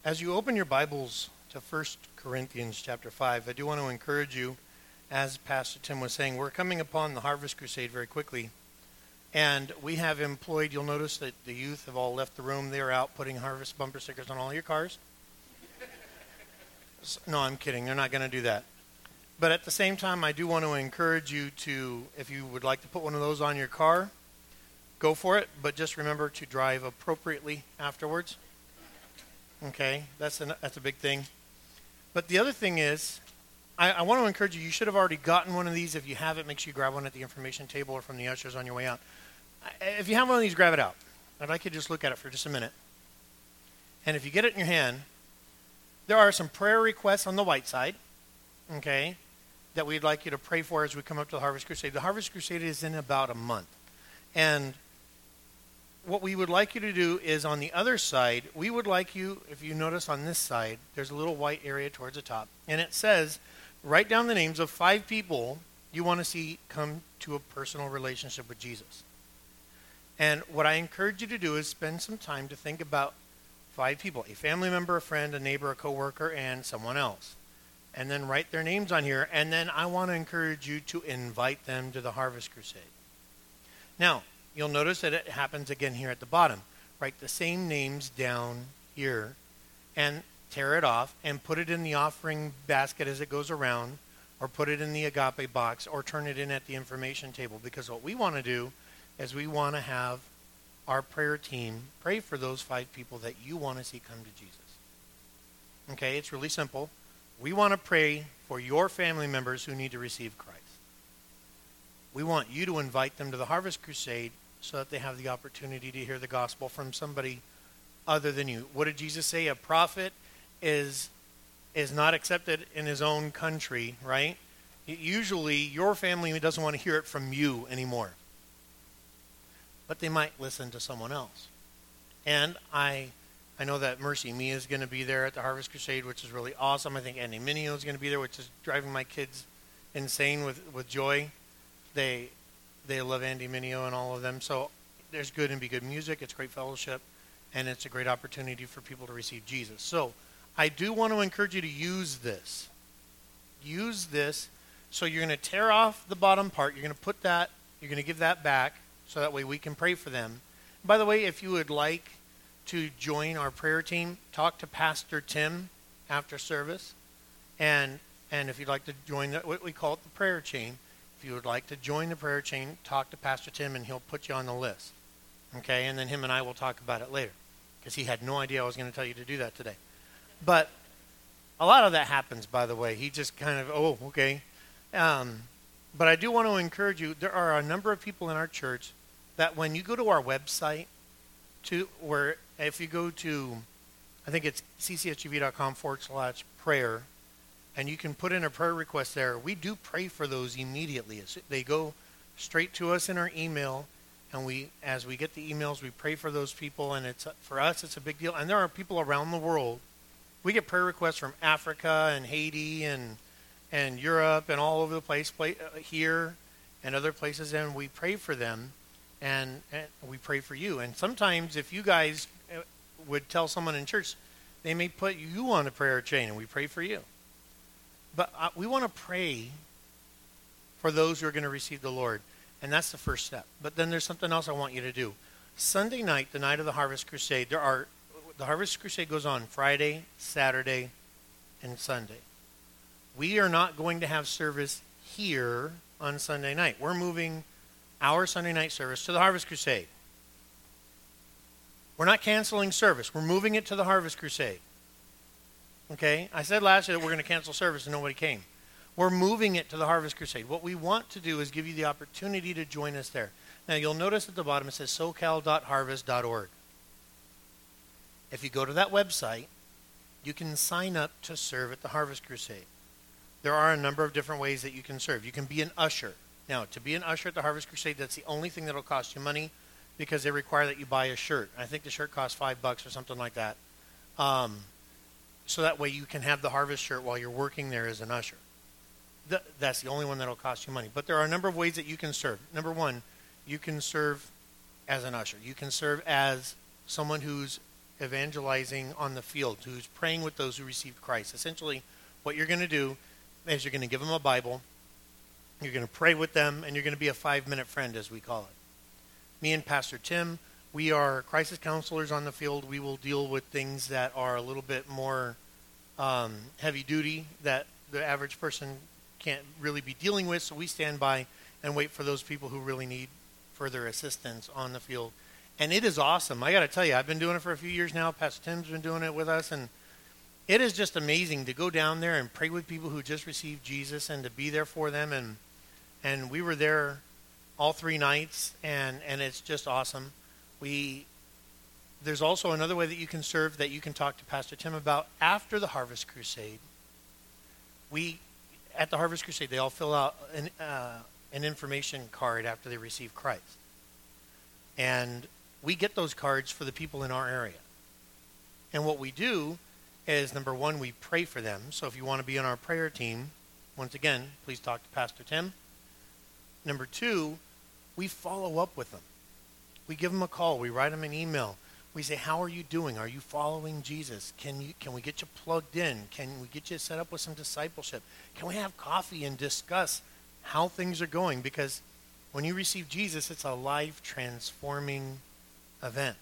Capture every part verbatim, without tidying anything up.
As you open your Bibles to First Corinthians chapter five, I do want to encourage you, as Pastor Tim was saying, we're coming upon the Harvest Crusade very quickly. And we have employed, you'll notice that the youth have all left the room. They're out putting harvest bumper stickers on all your cars. No, I'm kidding. They're not going to do that. But at the same time, I do want to encourage you to, if you would like to put one of those on your car, go for it. But just remember to drive appropriately afterwards. Okay, that's a, that's a big thing. But the other thing is, I, I want to encourage you, you should have already gotten one of these. If you haven't, make sure you grab one at the information table or from the ushers on your way out. If you have one of these, grab it out. I'd like you to just look at it for just a minute. And if you get it in your hand, there are some prayer requests on the white side, okay, that we'd like you to pray for as we come up to the Harvest Crusade. The Harvest Crusade is in about a month. And what we would like you to do is on the other side, we would like you, if you notice on this side, there's a little white area towards the top. And it says, write down the names of five people you want to see come to a personal relationship with Jesus. And what I encourage you to do is spend some time to think about five people, a family member, a friend, a neighbor, a coworker, and someone else. And then write their names on here. And then I want to encourage you to invite them to the Harvest Crusade. Now, you'll notice that it happens again here at the bottom. Write the same names down here and tear it off and put it in the offering basket as it goes around, or put it in the agape box, or turn it in at the information table. Because what we want to do is we want to have our prayer team pray for those five people that you want to see come to Jesus. Okay, it's really simple. We want to pray for your family members who need to receive Christ. We want you to invite them to the Harvest Crusade so that they have the opportunity to hear the gospel from somebody other than you. What did Jesus say? A prophet is is not accepted in his own country, right? Usually your family doesn't want to hear it from you anymore. But they might listen to someone else. And I I know that Mercy Mia is going to be there at the Harvest Crusade, which is really awesome. I think Andy Minio is going to be there, which is driving my kids insane with, with joy. They they love Andy Minio and all of them. So there's good and be good music. It's great fellowship. And it's a great opportunity for people to receive Jesus. So I do want to encourage you to use this. Use this. So you're going to tear off the bottom part. You're going to put that, you're going to give that back so that way we can pray for them. By the way, if you would like to join our prayer team, talk to Pastor Tim after service. And and if you'd like to join the, what we call it the prayer chain, if you would like to join the prayer chain, talk to Pastor Tim and he'll put you on the list. Okay, and then him and I will talk about it later. Because he had no idea I was going to tell you to do that today. But a lot of that happens, by the way. He just kind of, oh, okay. Um, but I do want to encourage you, there are a number of people in our church that when you go to our website, to where if you go to, I think it's ccsgv.com forward slash prayer, and you can put in a prayer request there. We do pray for those immediately. They go straight to us in our email, and we, as we get the emails, we pray for those people, and it's for us, it's a big deal. And there are people around the world. We get prayer requests from Africa and Haiti and and Europe and all over the place, play, uh, here and other places, and we pray for them, and, and we pray for you. And sometimes if you guys would tell someone in church, they may put you on a prayer chain, and we pray for you. But uh, we want to pray for those who are going to receive the Lord, and that's the first step. But then there's something else I want you to do. Sunday night, the night of the Harvest Crusade, there are the Harvest Crusade goes on Friday, Saturday, and Sunday. We are not going to have service here on Sunday night. We're moving our Sunday night service to the Harvest Crusade. We're not canceling service. We're moving it to the Harvest Crusade. Okay? I said last year that we're going to cancel service and nobody came. We're moving it to the Harvest Crusade. What we want to do is give you the opportunity to join us there. Now, you'll notice at the bottom it says socal dot harvest dot org. If you go to that website, you can sign up to serve at the Harvest Crusade. There are a number of different ways that you can serve. You can be an usher. Now, to be an usher at the Harvest Crusade, that's the only thing that will cost you money because they require that you buy a shirt. I think the shirt costs five bucks or something like that. Um, so that way you can have the Harvest shirt while you're working there as an usher. Th- that's the only one that will cost you money. But there are a number of ways that you can serve. Number one, you can serve as an usher. You can serve as someone who's evangelizing on the field, who's praying with those who received Christ. Essentially, what you're going to do is you're going to give them a Bible, you're going to pray with them, and you're going to be a five-minute friend, as we call it. Me and Pastor Tim, we are crisis counselors on the field. We will deal with things that are a little bit more um, heavy-duty that the average person can't really be dealing with, so we stand by and wait for those people who really need further assistance on the field. And it is awesome. I got to tell you, I've been doing it for a few years now. Pastor Tim's been doing it with us, and it is just amazing to go down there and pray with people who just received Jesus and to be there for them. And and we were there all three nights, and, and it's just awesome. We There's also another way that you can serve that you can talk to Pastor Tim about after the Harvest Crusade. We, at the Harvest Crusade, they all fill out an, uh, an information card after they receive Christ. And we get those cards for the people in our area. And what we do is, number one, we pray for them. So if you want to be on our prayer team, once again, please talk to Pastor Tim. Number two, we follow up with them. We give them a call. We write them an email. We say, how are you doing? Are you following Jesus? Can you can we get you plugged in? Can we get you set up with some discipleship? Can we have coffee and discuss how things are going? Because when you receive Jesus, it's a life-transforming event.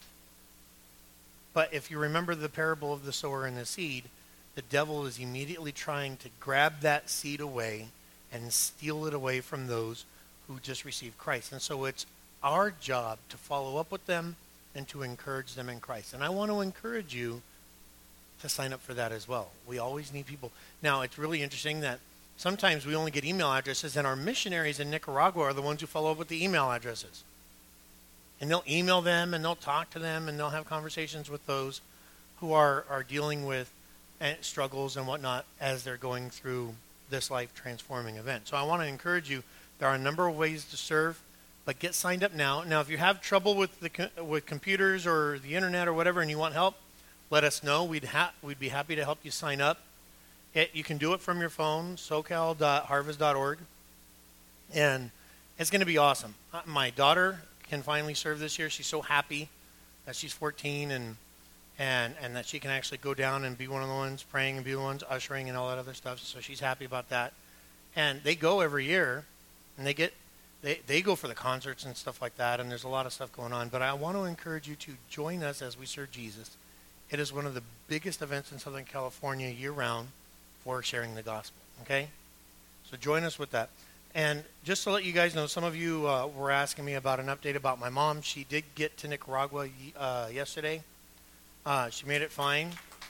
But if you remember the parable of the sower and the seed, the devil is immediately trying to grab that seed away and steal it away from those who just received Christ. And so it's our job to follow up with them and to encourage them in Christ. And I want to encourage you to sign up for that as well. We always need people. Now, it's really interesting that sometimes we only get email addresses, and our missionaries in Nicaragua are the ones who follow up with the email addresses. And they'll email them, and they'll talk to them, and they'll have conversations with those who are, are dealing with struggles and whatnot as they're going through this life-transforming event. So I want to encourage you, there are a number of ways to serve, but get signed up now. Now, if you have trouble with the with computers or the internet or whatever and you want help, let us know. We'd, ha- we'd be happy to help you sign up. It, you can do it from your phone, socal dot harvest dot org, and it's going to be awesome. Uh, my daughter can finally serve this year. She's so happy that she's fourteen and and and that she can actually go down and be one of the ones praying and be the ones ushering and all that other stuff. So she's happy about that. And they go every year, and they get they they go for the concerts and stuff like that. And there's a lot of stuff going on. But I want to encourage you to join us as we serve Jesus. It is one of the biggest events in Southern California year round for sharing the gospel. Okay, so join us with that. And just to let you guys know, some of you uh, were asking me about an update about my mom. She did get to Nicaragua uh, yesterday. Uh, she made it fine.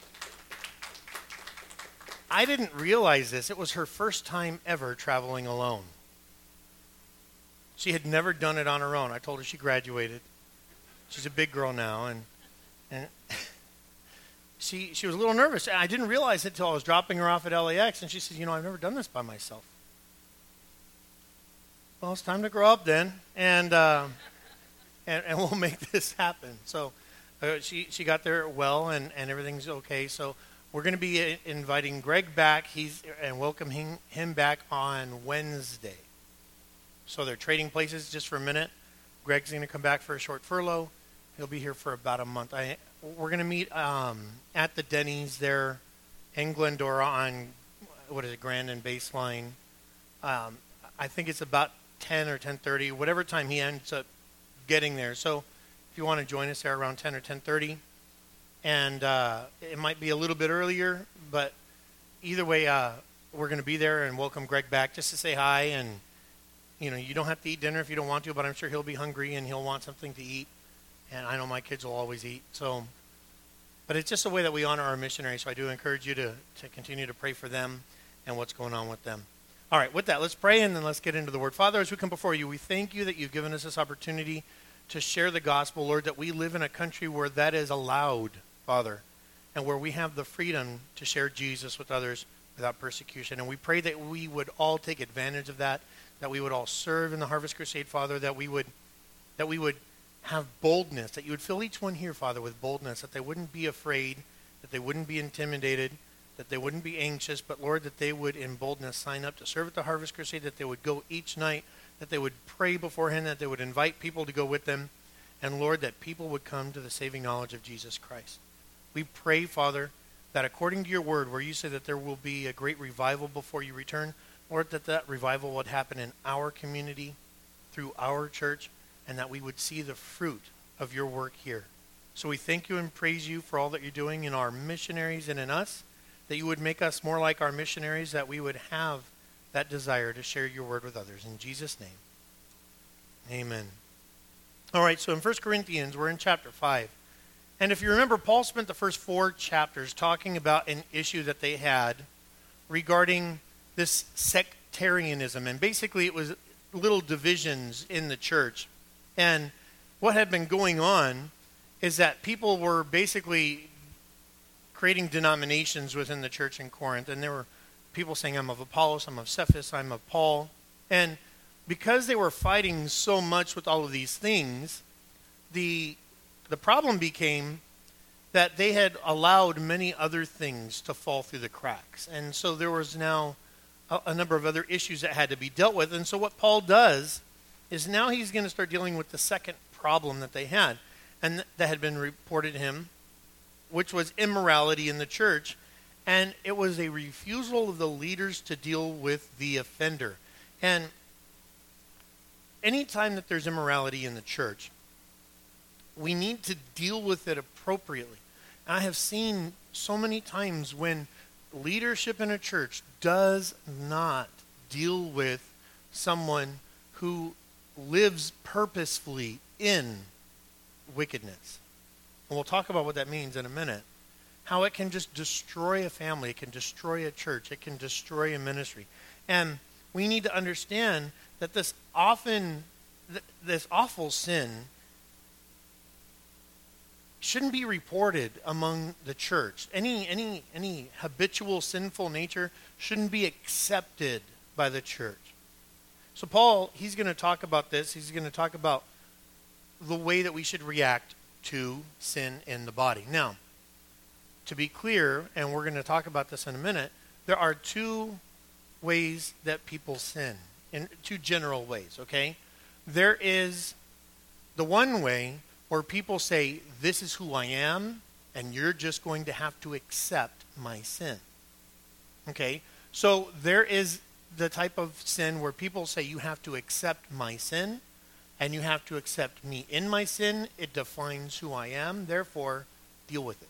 I didn't realize this. It was her first time ever traveling alone. She had never done it on her own. I told her she graduated. She's a big girl now, and and she she was a little nervous. I didn't realize it until I was dropping her off at L A X, and she said, "You know, I've never done this by myself." Well, it's time to grow up then, and uh, and, and we'll make this happen. So uh, she she got there well, and, and everything's okay. So we're going to be uh, inviting Greg back. He's and welcoming him back on Wednesday. So they're trading places just for a minute. Greg's going to come back for a short furlough. He'll be here for about a month. I we're going to meet um, at the Denny's there in Glendora on what is it, Grand and Baseline. Um, I think it's about ten or ten thirty, whatever time he ends up getting there. So if you want to join us there around ten or ten thirty, and uh, it might be a little bit earlier, but either way, uh, we're going to be there and welcome Greg back just to say hi. And, you know, you don't have to eat dinner if you don't want to, but I'm sure he'll be hungry and he'll want something to eat. And I know my kids will always eat. So, but it's just a way that we honor our missionaries. So I do encourage you to, to continue to pray for them and what's going on with them. All right, with that, let's pray and then let's get into the Word. Father, as we come before you, we thank you that you've given us this opportunity to share the gospel, Lord, that we live in a country where that is allowed, Father, and where we have the freedom to share Jesus with others without persecution. And we pray that we would all take advantage of that, that we would all serve in the Harvest Crusade, Father, that we would that we would have boldness, that you would fill each one here, Father, with boldness, that they wouldn't be afraid, that they wouldn't be intimidated, that they wouldn't be anxious, but, Lord, that they would, in boldness, sign up to serve at the Harvest Crusade, that they would go each night, that they would pray beforehand, that they would invite people to go with them, and, Lord, that people would come to the saving knowledge of Jesus Christ. We pray, Father, that according to your word, where you say that there will be a great revival before you return, Lord, that that revival would happen in our community, through our church, and that we would see the fruit of your work here. So we thank you and praise you for all that you're doing in our missionaries and in us, that you would make us more like our missionaries, that we would have that desire to share your word with others. In Jesus' name, amen. All right, so in First Corinthians, we're in chapter five. And if you remember, Paul spent the first four chapters talking about an issue that they had regarding this sectarianism. And basically it was little divisions in the church. And what had been going on is that people were basically creating denominations within the church in Corinth. And there were people saying, I'm of Apollos, I'm of Cephas, I'm of Paul. And because they were fighting so much with all of these things, the the problem became that they had allowed many other things to fall through the cracks. And so there was now a, a number of other issues that had to be dealt with. And so what Paul does is now he's going to start dealing with the second problem that they had, and th- that had been reported to him, which was immorality in the church. And it was a refusal of the leaders to deal with the offender. And anytime that there's immorality in the church, we need to deal with it appropriately. And I have seen so many times when leadership in a church does not deal with someone who lives purposefully in wickedness. And we'll talk about what that means in a minute. How it can just destroy a family, it can destroy a church, it can destroy a ministry. And we need to understand that this often, th- this awful sin shouldn't be reported among the church. Any any any habitual sinful nature shouldn't be accepted by the church. So Paul, he's going to talk about this. He's going to talk about the way that we should react to sin in the body. Now, to be clear, and we're going to talk about this in a minute, there are two ways that people sin, in two general ways, okay? There is the one way where people say, this is who I am, and you're just going to have to accept my sin. Okay? So there is the type of sin where people say, you have to accept my sin, and you have to accept me in my sin. It defines who I am, therefore, deal with it.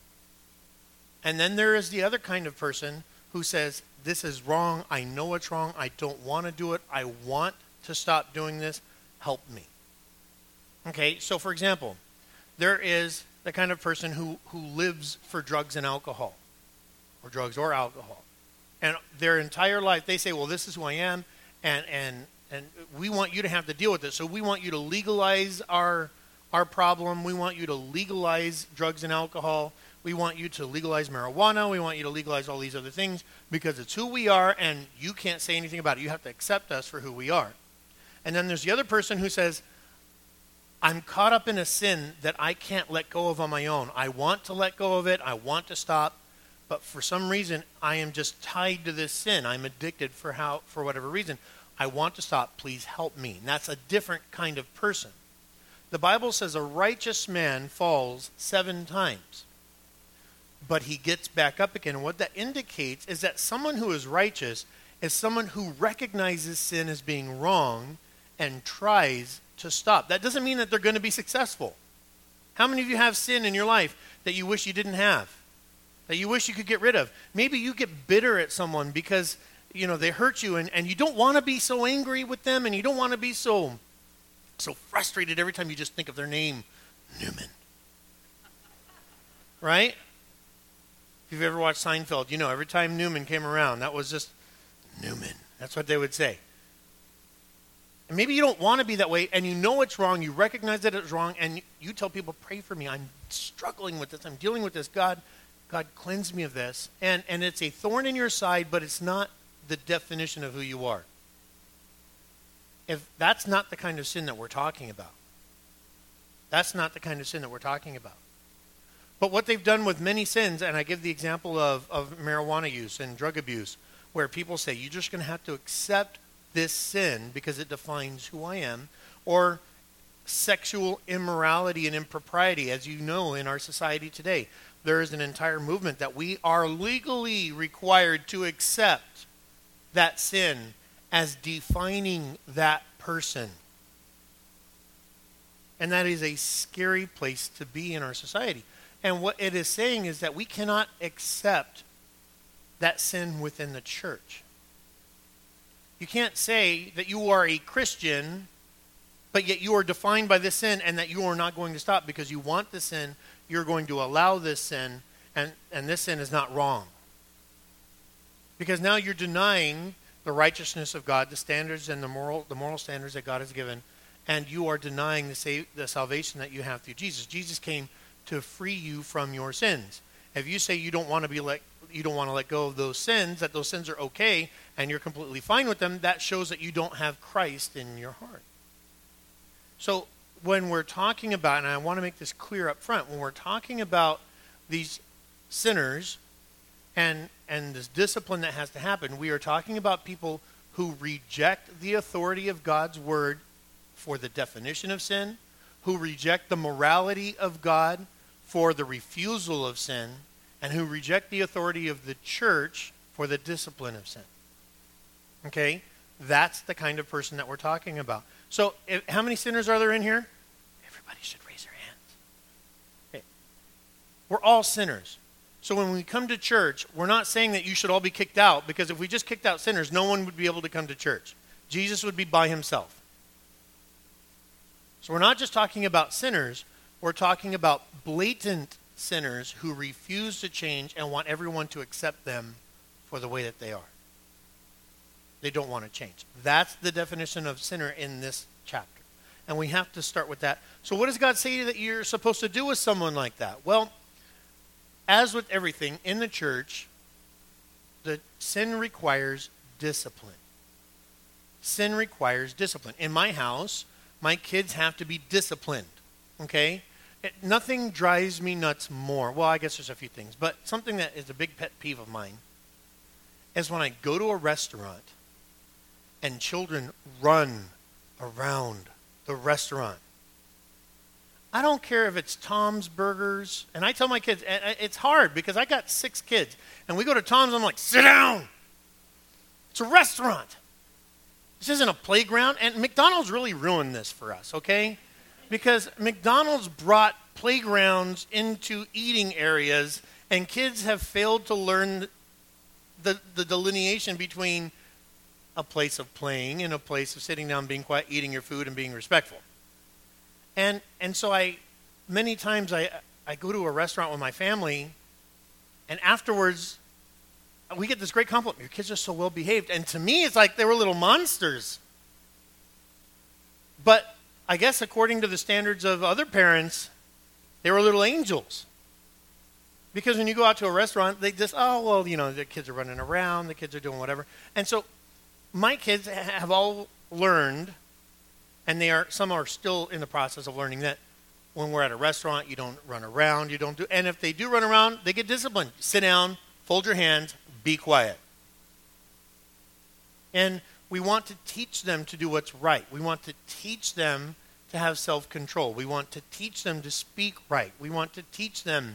And then there is the other kind of person who says, this is wrong, I know it's wrong, I don't want to do it, I want to stop doing this, help me. Okay, so for example, there is the kind of person who, who lives for drugs and alcohol, or drugs or alcohol. And their entire life, they say, well, this is who I am, and and, and we want you to have to deal with this. So we want you to legalize our, our problem. We want you to legalize drugs and alcohol. We want you to legalize marijuana. We want you to legalize all these other things because it's who we are, and you can't say anything about it. You have to accept us for who we are. And then there's the other person who says, I'm caught up in a sin that I can't let go of on my own. I want to let go of it. I want to stop. But for some reason, I am just tied to this sin. I'm addicted for how for whatever reason. I want to stop. Please help me. And that's a different kind of person. The Bible says a righteous man falls seven times, but he gets back up again. And what that indicates is that someone who is righteous is someone who recognizes sin as being wrong and tries to stop. That doesn't mean that they're going to be successful. How many of you have sin in your life that you wish you didn't have? That you wish you could get rid of? Maybe you get bitter at someone because, you know, they hurt you, and, and you don't want to be so angry with them, and you don't want to be so so frustrated every time you just think of their name, Newman. Right? If you've ever watched Seinfeld, you know every time Newman came around, that was just Newman. That's what they would say. And maybe you don't want to be that way, and you know it's wrong, you recognize that it's wrong, and you, you tell people, pray for me, I'm struggling with this, I'm dealing with this, God, God cleanse me of this. And, and it's a thorn in your side, but it's not the definition of who you are. If that's not the kind of sin that we're talking about. That's not the kind of sin that we're talking about. But what they've done with many sins, and I give the example of, of marijuana use and drug abuse, where people say, you're just going to have to accept this sin because it defines who I am, or sexual immorality and impropriety, as you know in our society today. there is an entire movement that we are legally required to accept that sin as defining that person. And that is a scary place to be in our society. And what it is saying is that we cannot accept that sin within the church. You can't say that you are a Christian, but yet you are defined by this sin and that you are not going to stop because you want the sin, you're going to allow this sin, and, and this sin is not wrong. Because now you're denying the righteousness of God, the standards and the moral the moral standards that God has given, and you are denying the, sa- the salvation that you have through Jesus. Jesus came to free you from your sins. If you say you don't want to be let you don't want to let go of those sins, that those sins are okay, and you're completely fine with them, that shows that you don't have Christ in your heart. So when we're talking about, and I want to make this clear up front, when we're talking about these sinners and and this discipline that has to happen, we are talking about people who reject the authority of God's word for the definition of sin, who reject the morality of God for the refusal of sin, and who reject the authority of the church for the discipline of sin. Okay? That's the kind of person that we're talking about. So, if, how many sinners are there in here? Everybody should raise their hands. Okay. We're all sinners. So when we come to church, we're not saying that you should all be kicked out, because if we just kicked out sinners, no one would be able to come to church. Jesus would be by himself. So we're not just talking about sinners, we're talking about blatant sinners who refuse to change and want everyone to accept them for the way that they are. They don't want to change. That's the definition of sinner in this chapter. And we have to start with that. So what does God say that you're supposed to do with someone like that? Well, as with everything in the church, the sin requires discipline. Sin requires discipline. In my house, my kids have to be disciplined, okay? It, nothing drives me nuts more. Well, I guess there's a few things, but something that is a big pet peeve of mine is when I go to a restaurant and children run around the restaurant. I don't care if it's Tom's Burgers, and I tell my kids, and it's hard because I got six kids, and we go to Tom's, and I'm like, sit down. It's a restaurant. This isn't a playground, and McDonald's really ruined this for us, okay? Because McDonald's brought playgrounds into eating areas, and kids have failed to learn the, the delineation between a place of playing and a place of sitting down, being quiet, eating your food, and being respectful. And and so I, many times I I go to a restaurant with my family, and afterwards, we get this great compliment. Your kids are so well behaved. And to me, it's like they were little monsters. But I guess according to the standards of other parents, they were little angels. Because when you go out to a restaurant, they just, oh, well, you know, the kids are running around, the kids are doing whatever. And so my kids have all learned, and they are some are still in the process of learning, that when we're at a restaurant, you don't run around, you don't do, and if they do run around, they get disciplined. Sit down, fold your hands, be quiet. And we want to teach them to do what's right. We want to teach them to have self-control. We want to teach them to speak right. We want to teach them,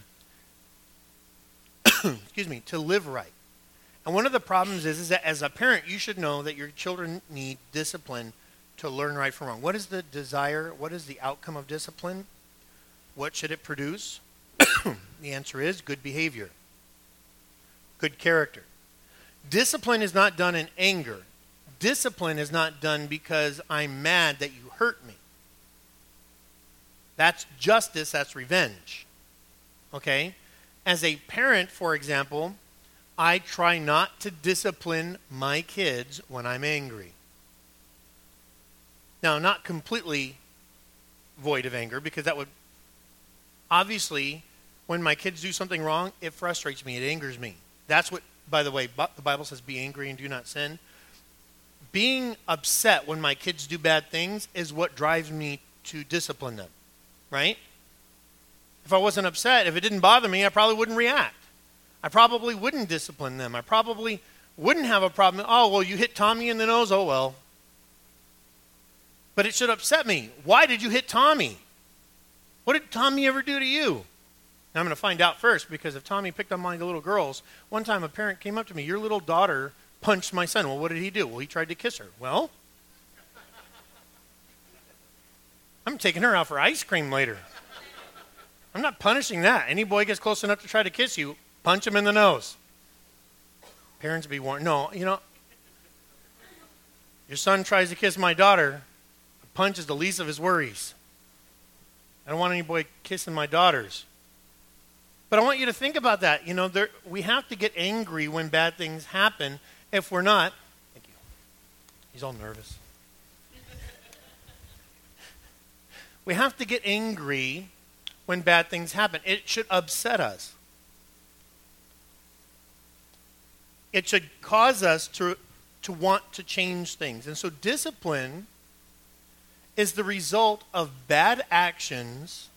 excuse me, to live right. And one of the problems is, is that as a parent, you should know that your children need discipline to learn right from wrong. What is the desire? What is the outcome of discipline? What should it produce? The answer is good behavior, good character. Discipline is not done in anger. Discipline is not done because I'm mad that you hurt me. That's justice, that's revenge. Okay? As a parent, for example, I try not to discipline my kids when I'm angry. Now, not completely void of anger, because that would, obviously, when my kids do something wrong, it frustrates me, it angers me. That's what, by the way, the Bible says, be angry and do not sin. Being upset when my kids do bad things is what drives me to discipline them, right? If I wasn't upset, if it didn't bother me, I probably wouldn't react. I probably wouldn't discipline them. I probably wouldn't have a problem. Oh, well, you hit Tommy in the nose? Oh, well. But it should upset me. Why did you hit Tommy? What did Tommy ever do to you? Now, I'm going to find out first, because if Tommy picked on my little girls, one time a parent came up to me, your little daughter punched my son. Well, what did he do? Well, he tried to kiss her. Well, I'm taking her out for ice cream later. I'm not punishing that. Any boy gets close enough to try to kiss you, punch him in the nose. Parents be warned. No, you know, your son tries to kiss my daughter, a punch is the least of his worries. I don't want any boy kissing my daughters. But I want you to think about that. You know, there, we have to get angry when bad things happen. If we're not, thank you. He's all nervous. We have to get angry when bad things happen. It should upset us. It should cause us to, to want to change things. And so discipline is the result of bad actions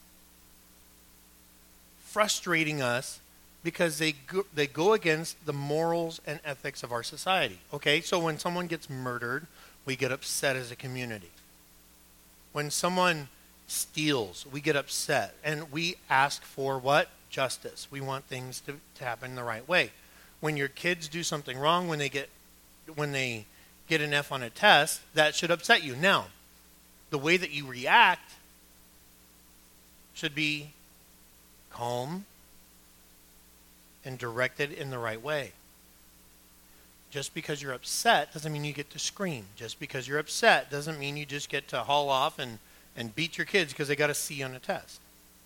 frustrating us because they go, they go against the morals and ethics of our society. Okay, so when someone gets murdered, we get upset as a community. When someone steals, we get upset, and we ask for what? Justice. We want things to, to happen the right way. When your kids do something wrong, when they get when they get an F on a test, that should upset you. Now, the way that you react should be calm and directed in the right way. Just because you're upset doesn't mean you get to scream. Just because you're upset doesn't mean you just get to haul off and, and beat your kids because they got a C on a test.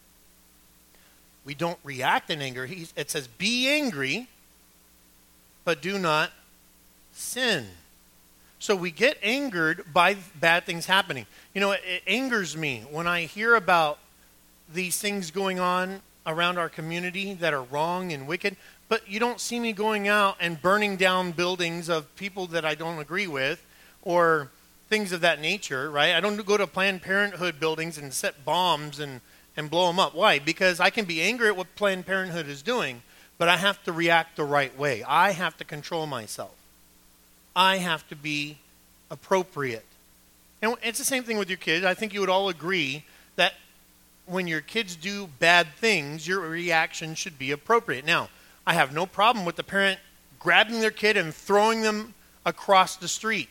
We don't react in anger. He's, it says, be angry, but do not sin. So we get angered by bad things happening. You know, it, it angers me when I hear about these things going on around our community that are wrong and wicked, but you don't see me going out and burning down buildings of people that I don't agree with or things of that nature, right? I don't go to Planned Parenthood buildings and set bombs and, and blow them up. Why? Because I can be angry at what Planned Parenthood is doing, but I have to react the right way. I have to control myself. I have to be appropriate. And it's the same thing with your kids. I think you would all agree that when your kids do bad things, your reaction should be appropriate. Now, I have no problem with the parent grabbing their kid and throwing them across the street.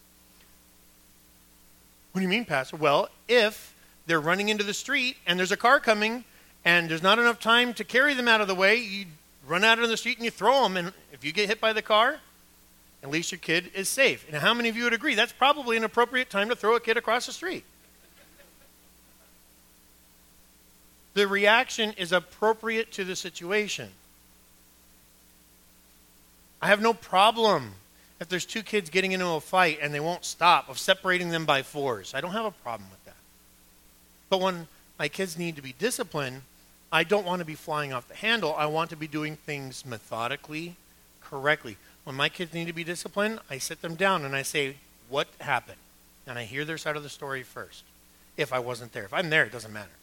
What do you mean, Pastor? Well, if they're running into the street and there's a car coming and there's not enough time to carry them out of the way, you run out on the street and you throw them. And if you get hit by the car, at least your kid is safe. And how many of you would agree that's probably an appropriate time to throw a kid across the street? The reaction is appropriate to the situation. I have no problem if there's two kids getting into a fight and they won't stop, of separating them by fours. I don't have a problem with that. But when my kids need to be disciplined, I don't want to be flying off the handle. I want to be doing things methodically, correctly. When my kids need to be disciplined, I sit them down and I say, what happened? And I hear their side of the story first. If I wasn't there. If I'm there, it doesn't matter.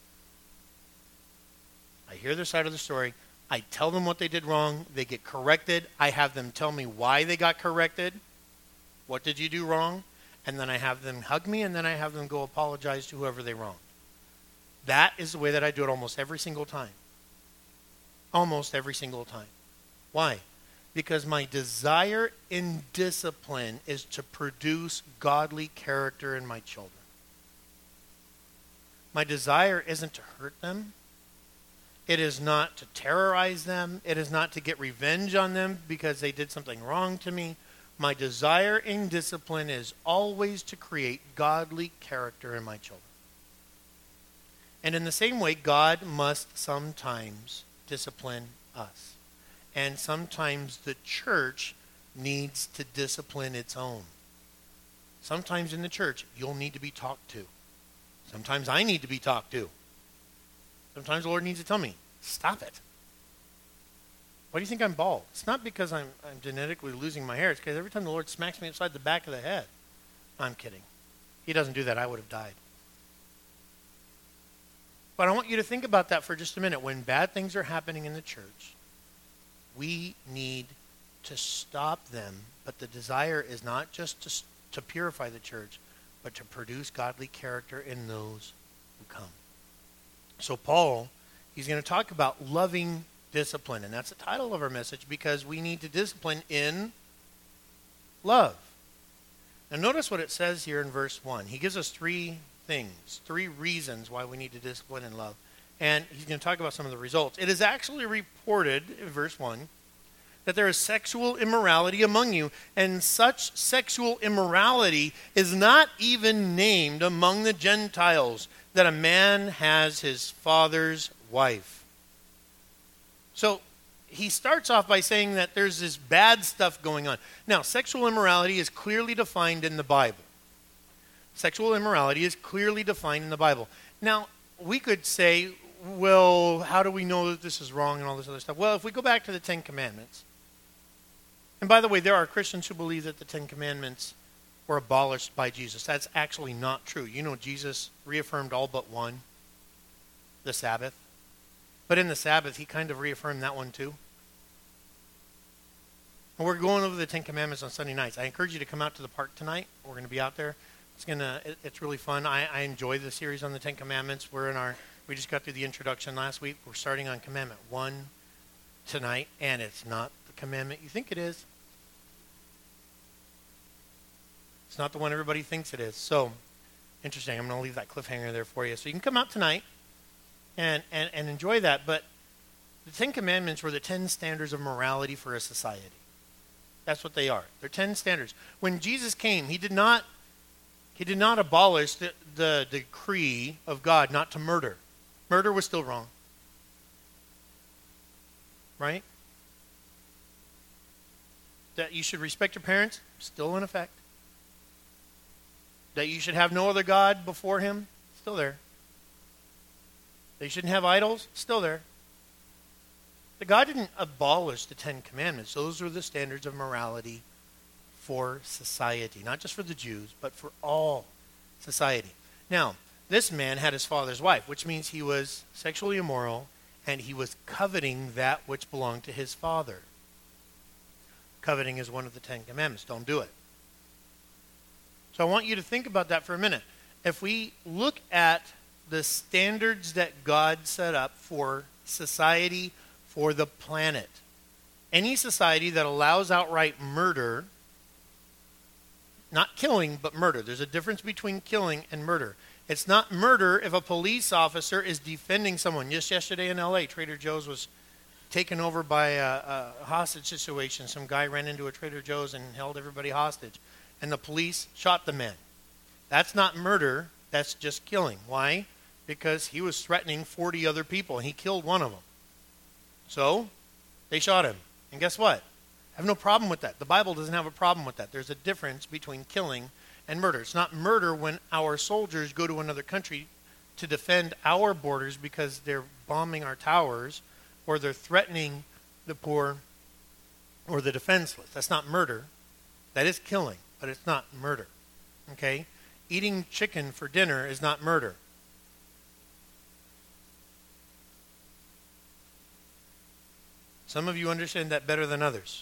I hear their side of the story. I tell them what they did wrong. They get corrected. I have them tell me why they got corrected. What did you do wrong? And then I have them hug me, and then I have them go apologize to whoever they wronged. That is the way that I do it almost every single time. Almost every single time. Why? Because my desire in discipline is to produce godly character in my children. My desire isn't to hurt them. It is not to terrorize them. It is not to get revenge on them because they did something wrong to me. My desire in discipline is always to create godly character in my children. And in the same way, God must sometimes discipline us. And sometimes the church needs to discipline its own. Sometimes in the church, you'll need to be talked to. Sometimes I need to be talked to. Sometimes the Lord needs to tell me, stop it. Why do you think I'm bald? It's not because I'm, I'm genetically losing my hair. It's because every time the Lord smacks me upside the back of the head. I'm kidding. He doesn't do that. I would have died. But I want you to think about that for just a minute. When bad things are happening in the church, we need to stop them. But the desire is not just to, to purify the church, but to produce godly character in those who come. So Paul He's going to talk about loving discipline. And that's the title of our message, because we need to discipline in love. Now notice what it says here in verse one. He gives us three things, three reasons why we need to discipline in love. And he's going to talk about some of the results. It is actually reported, in verse one, that there is sexual immorality among you, and such sexual immorality is not even named among the Gentiles, that a man has his father's wife. So he starts off by saying that there's this bad stuff going on. Now, sexual immorality is clearly defined in the Bible. Sexual immorality is clearly defined in the Bible. Now, we could say, well, how do we know that this is wrong and all this other stuff? Well, if we go back to the Ten Commandments, and by the way, there are Christians who believe that the Ten Commandments were abolished by Jesus. That's actually not true. You know, Jesus reaffirmed all but one, the Sabbath. But in the Sabbath, he kind of reaffirmed that one too. And we're going over the Ten Commandments on Sunday nights. I encourage you to come out to the park tonight. We're going to be out there. It's gonna. It, it's really fun. I, I enjoy the series on the Ten Commandments. We're in our. We just got through the introduction last week. We're starting on Commandment One tonight, and it's not the commandment you think it is. It's not the one everybody thinks it is. So, interesting. I'm going to leave that cliffhanger there for you. So you can come out tonight and, and, and enjoy that. But the Ten Commandments were the ten standards of morality for a society. That's what they are. They're ten standards. When Jesus came, he did not he did not abolish the, the decree of God not to murder. Murder was still wrong. Right? That you should respect your parents, still in effect. That you should have no other God before him, still there. That you shouldn't have idols, still there. But God didn't abolish the Ten Commandments. Those were the standards of morality for society. Not just for the Jews, but for all society. Now, this man had his father's wife, which means he was sexually immoral, and he was coveting that which belonged to his father. Coveting is one of the Ten Commandments. Don't do it. So I want you to think about that for a minute. If we look at the standards that God set up for society, for the planet, any society that allows outright murder, not killing, but murder. There's a difference between killing and murder. It's not murder if a police officer is defending someone. Just yesterday in L A, Trader Joe's was taken over by a, a hostage situation. Some guy ran into a Trader Joe's and held everybody hostage. And the police shot the man. That's not murder. That's just killing. Why? Because he was threatening forty other people, and he killed one of them. So, they shot him. And guess what? I have no problem with that. The Bible doesn't have a problem with that. There's a difference between killing and murder. It's not murder when our soldiers go to another country to defend our borders because they're bombing our towers, or they're threatening the poor or the defenseless. That's not murder. That is killing. But it's not murder, okay? Eating chicken for dinner is not murder. Some of you understand that better than others.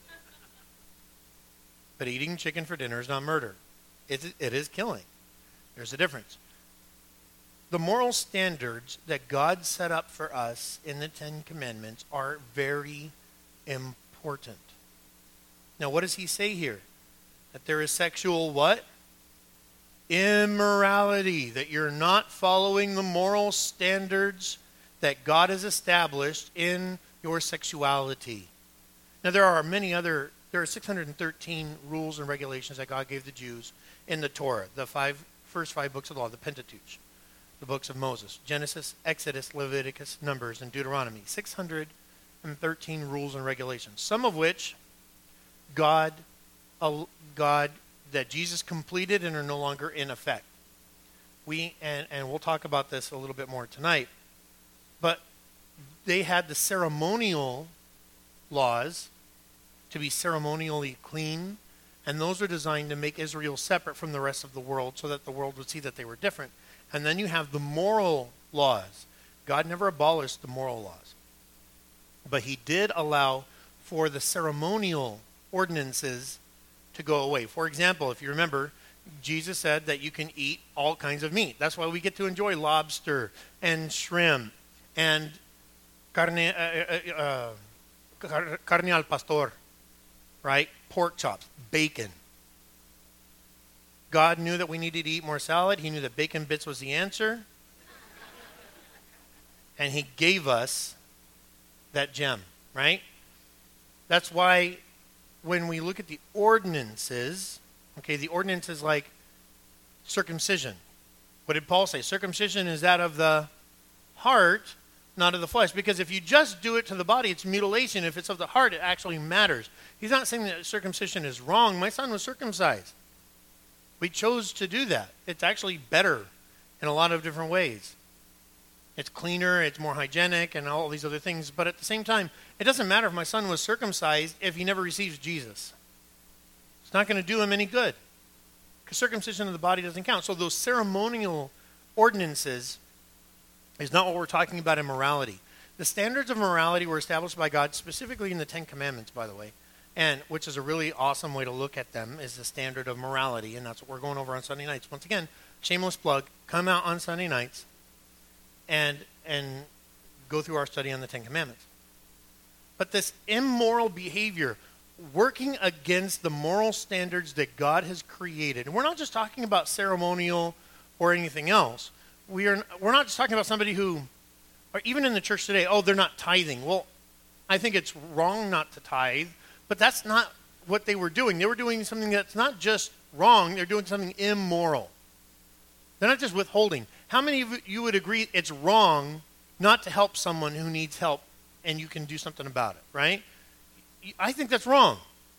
But eating chicken for dinner is not murder. It, it is killing. There's a difference. The moral standards that God set up for us in the Ten Commandments are very important. Now, what does he say here? That there is sexual what? Immorality. That you're not following the moral standards that God has established in your sexuality. Now there are many other, there are six hundred thirteen rules and regulations that God gave the Jews in the Torah, the five first five books of the law, the Pentateuch, the books of Moses, Genesis, Exodus, Leviticus, Numbers, and Deuteronomy. six hundred thirteen rules and regulations, some of which God God that Jesus completed and are no longer in effect. We and, and we'll talk about this a little bit more tonight. But they had the ceremonial laws to be ceremonially clean, and those are designed to make Israel separate from the rest of the world so that the world would see that they were different. And then you have the moral laws. God never abolished the moral laws. But he did allow for the ceremonial ordinances to go away. For example, if you remember, Jesus said that you can eat all kinds of meat. That's why we get to enjoy lobster and shrimp and carne, uh, uh, uh, carne al pastor, right? Pork chops, bacon. God knew that we needed to eat more salad. He knew that bacon bits was the answer. And he gave us that gem, right? That's why when we look at the ordinances, okay, the ordinance is like circumcision. What did Paul say? Circumcision is that of the heart, not of the flesh. Because if you just do it to the body, it's mutilation. If it's of the heart, it actually matters. He's not saying that circumcision is wrong. My son was circumcised. We chose to do that. It's actually better in a lot of different ways. It's cleaner, it's more hygienic, and all these other things. But at the same time, it doesn't matter if my son was circumcised if he never receives Jesus. It's not going to do him any good. Because circumcision of the body doesn't count. So those ceremonial ordinances is not what we're talking about in morality. The standards of morality were established by God, specifically in the Ten Commandments, by the way, and which is a really awesome way to look at them, is the standard of morality, and that's what we're going over on Sunday nights. Once again, shameless plug, come out on Sunday nights and and go through our study on the Ten Commandments. But this immoral behavior, working against the moral standards that God has created, and we're not just talking about ceremonial or anything else. We are, we're not just talking about somebody who, or even in the church today, oh, they're not tithing. Well, I think it's wrong not to tithe, but that's not what they were doing. They were doing something that's not just wrong, they're doing something immoral. They're not just withholding. How many of you would agree it's wrong not to help someone who needs help and you can do something about it, right? I think that's wrong.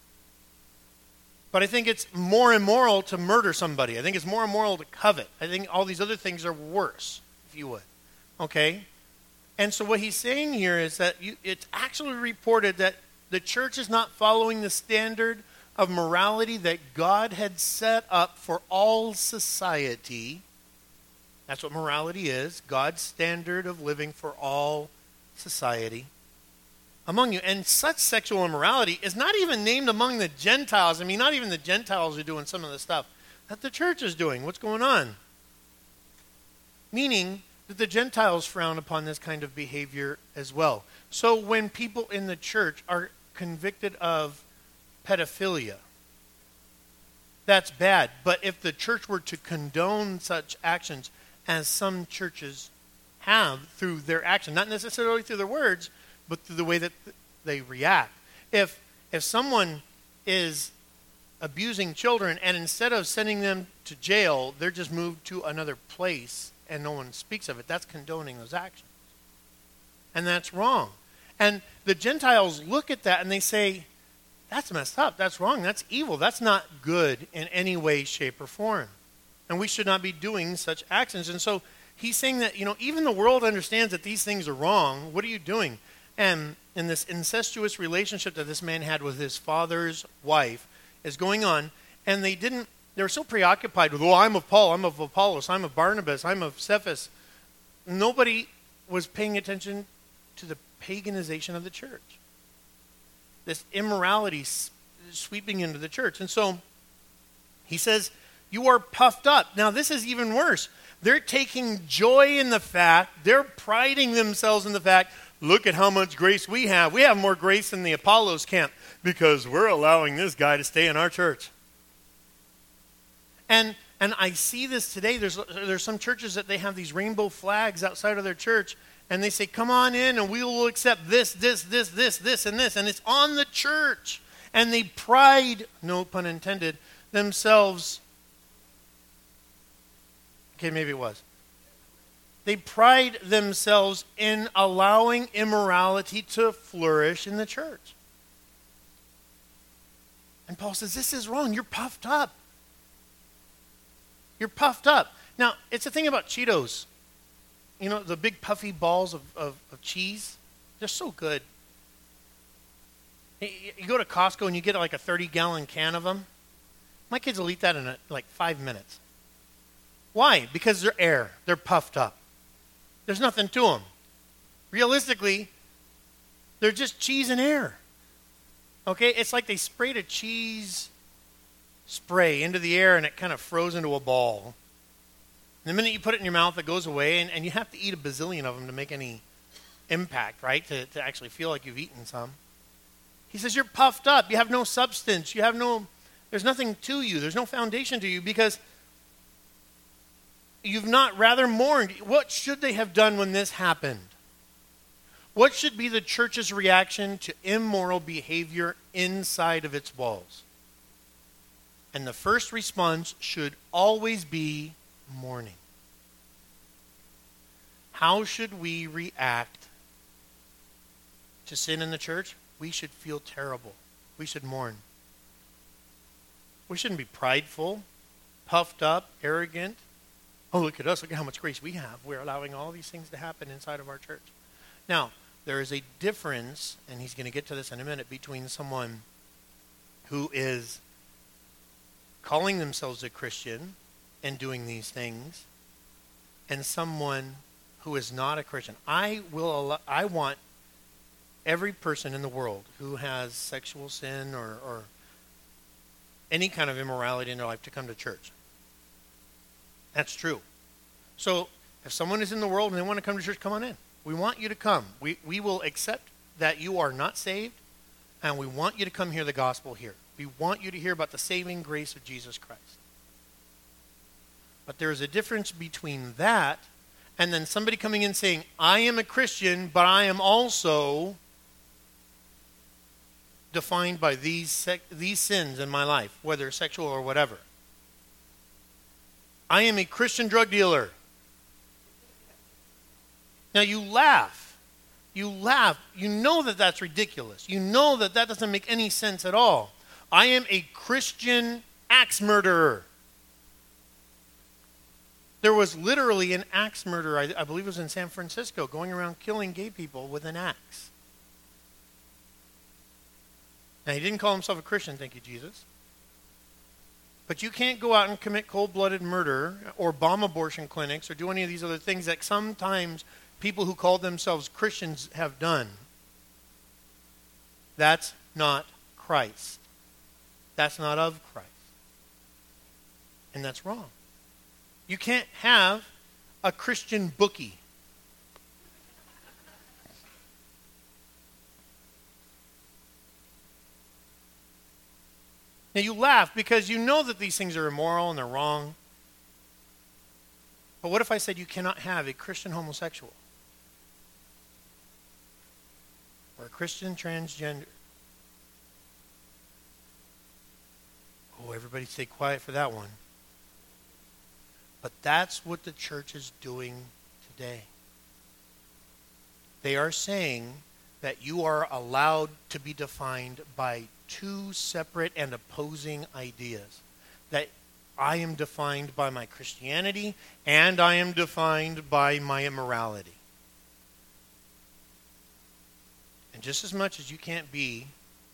But I think it's more immoral to murder somebody. I think it's more immoral to covet. I think all these other things are worse, if you would. Okay? And so what he's saying here is that you, it's actually reported that the church is not following the standard of morality that God had set up for all society. That's what morality is, God's standard of living for all society among you. And such sexual immorality is not even named among the Gentiles. I mean, not even the Gentiles are doing some of the stuff that the church is doing. What's going on? Meaning that the Gentiles frown upon this kind of behavior as well. So when people in the church are convicted of pedophilia, that's bad. But if the church were to condone such actions, as some churches have through their action, not necessarily through their words, but through the way that they react. If if someone is abusing children and instead of sending them to jail, they're just moved to another place and no one speaks of it, that's condoning those actions. And that's wrong. And the Gentiles look at that and they say, that's messed up, that's wrong, that's evil, that's not good in any way, shape, or form. And we should not be doing such actions. And so he's saying that, you know, even the world understands that these things are wrong. What are you doing? And in this incestuous relationship that this man had with his father's wife is going on, and they didn't, they were so preoccupied with, oh, I'm of Paul, I'm of Apollos, I'm of Barnabas, I'm of Cephas. Nobody was paying attention to the paganization of the church. This immorality sweeping into the church. And so he says, you are puffed up. Now, this is even worse. They're taking joy in the fact, they're priding themselves in the fact, look at how much grace we have. We have more grace than the Apollos camp because we're allowing this guy to stay in our church. And and I see this today. There's there's some churches that they have these rainbow flags outside of their church, and they say, come on in and we will accept this, this, this, this, this, and this. And it's on the church. And they pride, no pun intended, themselves. Okay, maybe it was. They pride themselves in allowing immorality to flourish in the church. And Paul says, this is wrong. You're puffed up. You're puffed up. Now, it's the thing about Cheetos. You know, the big puffy balls of, of, of cheese. They're so good. You go to Costco and you get like a thirty-gallon can of them. My kids will eat that in a, like five minutes. Why? Because they're air. They're puffed up. There's nothing to them. Realistically, they're just cheese and air. Okay? It's like they sprayed a cheese spray into the air and it kind of froze into a ball. And the minute you put it in your mouth, it goes away, and, and you have to eat a bazillion of them to make any impact, right? To, to actually feel like you've eaten some. He says, you're puffed up. You have no substance. You have no, there's nothing to you. There's no foundation to you because you've not rather mourned. What should they have done when this happened? What should be the church's reaction to immoral behavior inside of its walls? And the first response should always be mourning. How should we react to sin in the church? We should feel terrible. We should mourn. We shouldn't be prideful, puffed up, arrogant. Oh, look at us. Look at how much grace we have. We're allowing all these things to happen inside of our church. Now, there is a difference, and he's going to get to this in a minute, between someone who is calling themselves a Christian and doing these things and someone who is not a Christian. I will allow, I want every person in the world who has sexual sin or, or any kind of immorality in their life to come to church. That's true. So if someone is in the world and they want to come to church, come on in. We want you to come. We we will accept that you are not saved, and we want you to come hear the gospel here. We want you to hear about the saving grace of Jesus Christ. But there is a difference between that and then somebody coming in saying, I am a Christian, but I am also defined by these sec- these sins in my life, whether sexual or whatever. I am a Christian drug dealer. Now you laugh. You laugh. You know that that's ridiculous. You know that that doesn't make any sense at all. I am a Christian axe murderer. There was literally an axe murderer, I, I believe it was in San Francisco, going around killing gay people with an axe. Now, he didn't call himself a Christian, thank you, Jesus. But you can't go out and commit cold-blooded murder or bomb abortion clinics or do any of these other things that sometimes people who call themselves Christians have done. That's not Christ. That's not of Christ. And that's wrong. You can't have a Christian bookie. Now you laugh because you know that these things are immoral and they're wrong. But what if I said you cannot have a Christian homosexual? Or a Christian transgender? Oh, everybody stay quiet for that one. But that's what the church is doing today. They are saying that you are allowed to be defined by two separate and opposing ideas. That I am defined by my Christianity and I am defined by my immorality. And just as much as you can't be,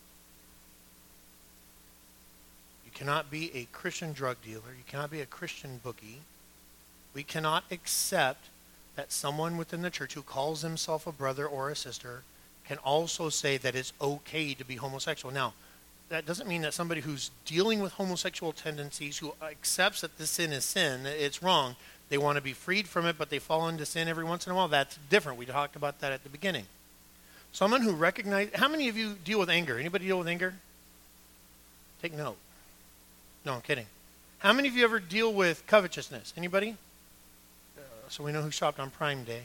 you cannot be a Christian drug dealer, you cannot be a Christian bookie, we cannot accept that someone within the church who calls himself a brother or a sister can also say that it's okay to be homosexual. Now, that doesn't mean that somebody who's dealing with homosexual tendencies, who accepts that this sin is sin, it's wrong, they want to be freed from it, but they fall into sin every once in a while, that's different. We talked about that at the beginning. Someone who recognizes, how many of you deal with anger? Anybody deal with anger? Take note. No, I'm kidding. How many of you ever deal with covetousness? Anybody? Uh, so we know who shopped on Prime Day.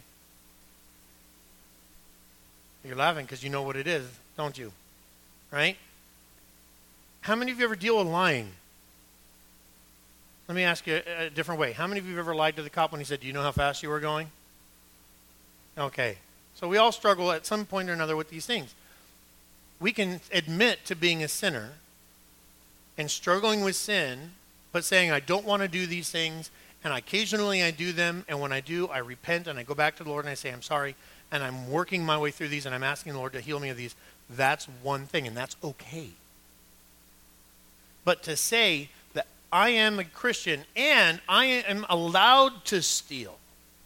You're laughing because you know what it is, don't you? Right? How many of you ever deal with lying? Let me ask you a, a different way. How many of you have ever lied to the cop when he said, do you know how fast you were going? Okay. So we all struggle at some point or another with these things. We can admit to being a sinner and struggling with sin, but saying, I don't want to do these things, and occasionally I do them, and when I do, I repent, and I go back to the Lord, and I say, I'm sorry, and I'm working my way through these, and I'm asking the Lord to heal me of these. That's one thing, and that's okay. But to say that I am a Christian, and I am allowed to steal,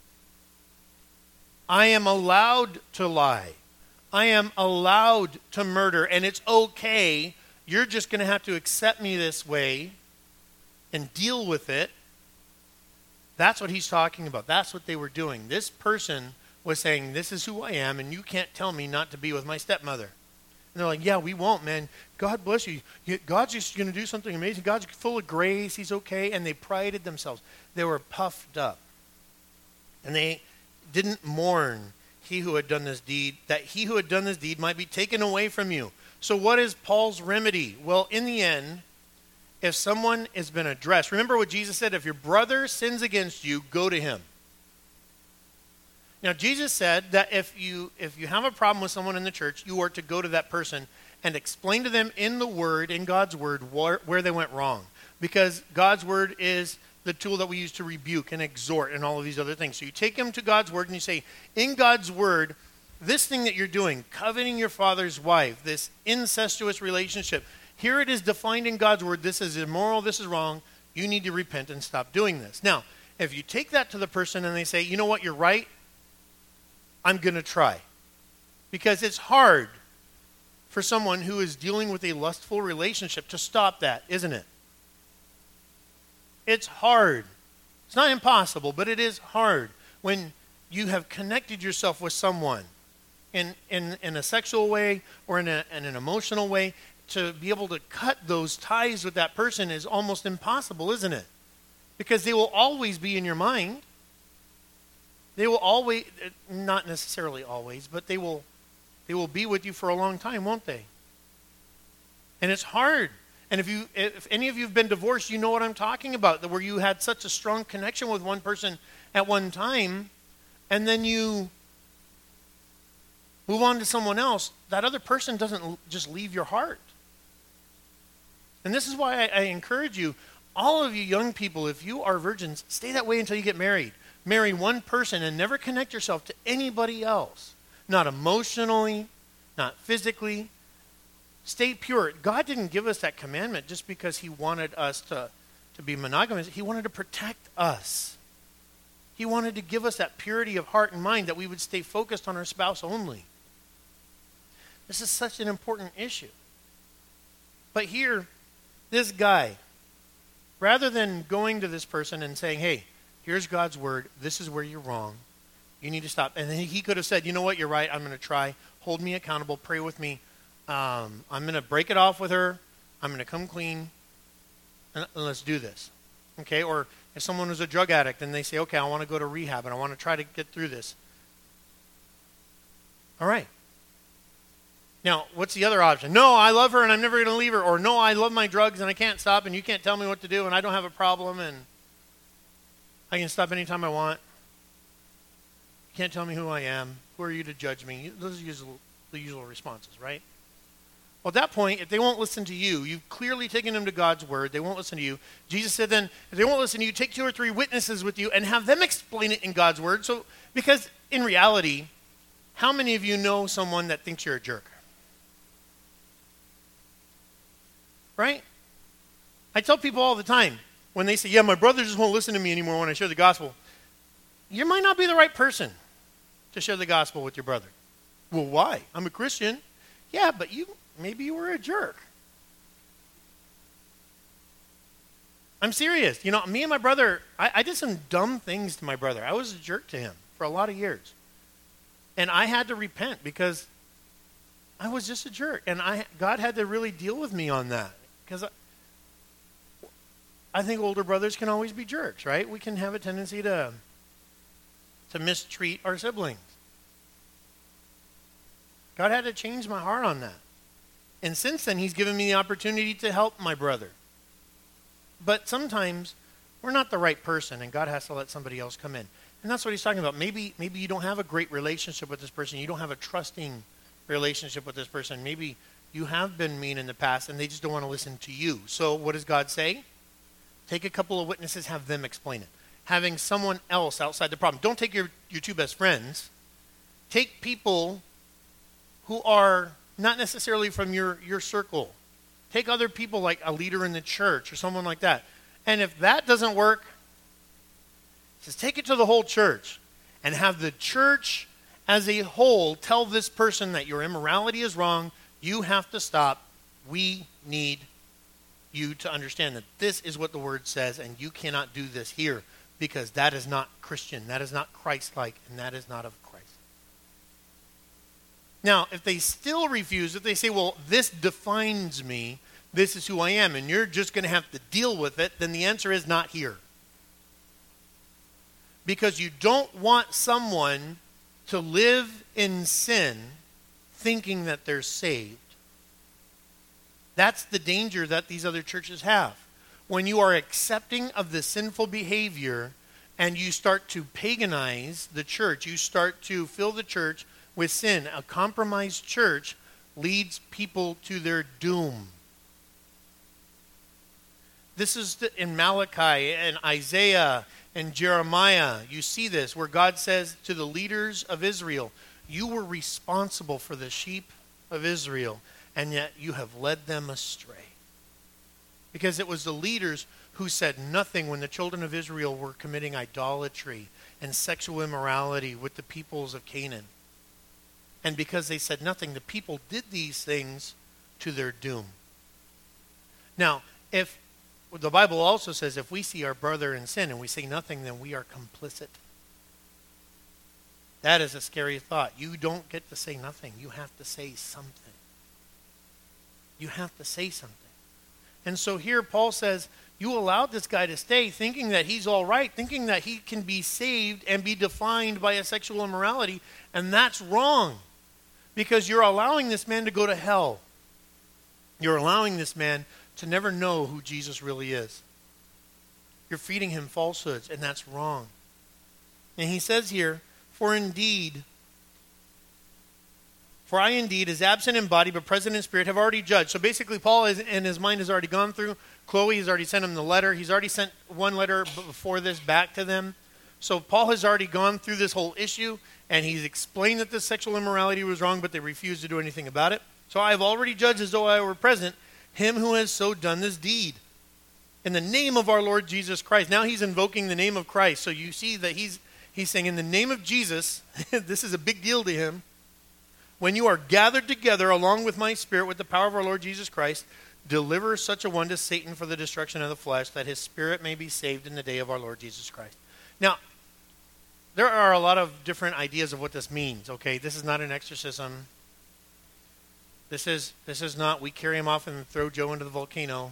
I am allowed to lie, I am allowed to murder, and it's okay, you're just going to have to accept me this way and deal with it. That's what he's talking about. That's what they were doing. This person was saying, this is who I am, and you can't tell me not to be with my stepmother. And they're like, yeah, we won't, man. God bless you. God's just going to do something amazing. God's full of grace. He's okay. And they prided themselves. They were puffed up. And they didn't mourn he who had done this deed, that he who had done this deed might be taken away from you. So what is Paul's remedy? Well, in the end, if someone has been addressed, remember what Jesus said, if your brother sins against you, go to him. Now, Jesus said that if you if you have a problem with someone in the church, you are to go to that person and explain to them in the Word, in God's Word, where, where they went wrong. Because God's Word is the tool that we use to rebuke and exhort and all of these other things. So you take them to God's Word and you say, in God's Word, this thing that you're doing, coveting your father's wife, this incestuous relationship, here it is defined in God's Word. This is immoral, this is wrong. You need to repent and stop doing this. Now, if you take that to the person and they say, you know what, you're right, I'm going to try. Because it's hard for someone who is dealing with a lustful relationship to stop that, isn't it? It's hard. It's not impossible, but it is hard when you have connected yourself with someone in, in, in a sexual way or in, a, in an emotional way. To be able to cut those ties with that person is almost impossible, isn't it? Because they will always be in your mind. They will always, not necessarily always, but they will they will be with you for a long time, won't they? And it's hard. And if you if any of you have been divorced, you know what I'm talking about, where you had such a strong connection with one person at one time, and then you move on to someone else, that other person doesn't just leave your heart. And this is why I, I encourage you, all of you young people, if you are virgins, stay that way until you get married. Marry one person and never connect yourself to anybody else. Not emotionally, not physically. Stay pure. God didn't give us that commandment just because he wanted us to, to be monogamous. He wanted to protect us. He wanted to give us that purity of heart and mind that we would stay focused on our spouse only. This is such an important issue. But here, this guy, rather than going to this person and saying, hey, here's God's word, this is where you're wrong, you need to stop. And then he could have said, you know what, you're right, I'm going to try, hold me accountable, pray with me, um, I'm going to break it off with her, I'm going to come clean, and, and let's do this. Okay, or if someone was a drug addict and they say, okay, I want to go to rehab and I want to try to get through this. All right. Now, what's the other option? No, I love her and I'm never going to leave her. Or no, I love my drugs and I can't stop and you can't tell me what to do and I don't have a problem and I can stop anytime I want. You can't tell me who I am. Who are you to judge me? Those are usual, the usual responses, right? Well, at that point, if they won't listen to you, you've clearly taken them to God's word. They won't listen to you. Jesus said then, if they won't listen to you, take two or three witnesses with you and have them explain it in God's word. So, because in reality, how many of you know someone that thinks you're a jerk? Right? I tell people all the time, when they say, yeah, my brother just won't listen to me anymore when I share the gospel, you might not be the right person to share the gospel with your brother. Well, why? I'm a Christian. Yeah, but you maybe you were a jerk. I'm serious. You know, me and my brother, I, I did some dumb things to my brother. I was a jerk to him for a lot of years. And I had to repent because I was just a jerk. And I God had to really deal with me on that. Because I, I think older brothers can always be jerks, right? We can have a tendency to, to mistreat our siblings. God had to change my heart on that. And since then, he's given me the opportunity to help my brother. But sometimes we're not the right person, and God has to let somebody else come in. And that's what he's talking about. Maybe, maybe you don't have a great relationship with this person. You don't have a trusting relationship with this person. Maybe you have been mean in the past, and they just don't want to listen to you. So what does God say? Take a couple of witnesses, have them explain it. Having someone else outside the problem. Don't take your, your two best friends. Take people who are not necessarily from your, your circle. Take other people like a leader in the church or someone like that. And if that doesn't work, he says take it to the whole church and have the church as a whole tell this person that your immorality is wrong. You have to stop. We need you to understand that this is what the word says and you cannot do this here because that is not Christian. That is not Christ-like and that is not of Christ. Now, if they still refuse, if they say, well, this defines me, this is who I am, and you're just going to have to deal with it, then the answer is not here. Because you don't want someone to live in sin thinking that they're saved. That's the danger that these other churches have. When you are accepting of the sinful behavior and you start to paganize the church, you start to fill the church with sin. A compromised church leads people to their doom. This is the, in Malachi and Isaiah and Jeremiah. You see this where God says to the leaders of Israel, you were responsible for the sheep of Israel, and yet you have led them astray. Because it was the leaders who said nothing when the children of Israel were committing idolatry and sexual immorality with the peoples of Canaan. And because they said nothing, the people did these things to their doom. Now, if the Bible also says if we see our brother in sin and we say nothing, then we are complicit. That is a scary thought. You don't get to say nothing. You have to say something. You have to say something. And so here Paul says, you allowed this guy to stay thinking that he's all right, thinking that he can be saved and be defined by a sexual immorality, and that's wrong. Because you're allowing this man to go to hell. You're allowing this man to never know who Jesus really is. You're feeding him falsehoods, and that's wrong. And he says here, for indeed, for I indeed, as absent in body but present in spirit, have already judged. So basically, Paul is, in his mind has already gone through. Chloe has already sent him the letter. He's already sent one letter before this back to them. So Paul has already gone through this whole issue, and he's explained that this sexual immorality was wrong, but they refused to do anything about it. So I have already judged as though I were present him who has so done this deed. In the name of our Lord Jesus Christ. Now he's invoking the name of Christ. So you see that he's he's saying in the name of Jesus, this is a big deal to him. When you are gathered together along with my spirit with the power of our Lord Jesus Christ, deliver such a one to Satan for the destruction of the flesh, that his spirit may be saved in the day of our Lord Jesus Christ. Now, there are a lot of different ideas of what this means, okay? This is not an exorcism. This is this is not we carry him off and throw Joe into the volcano.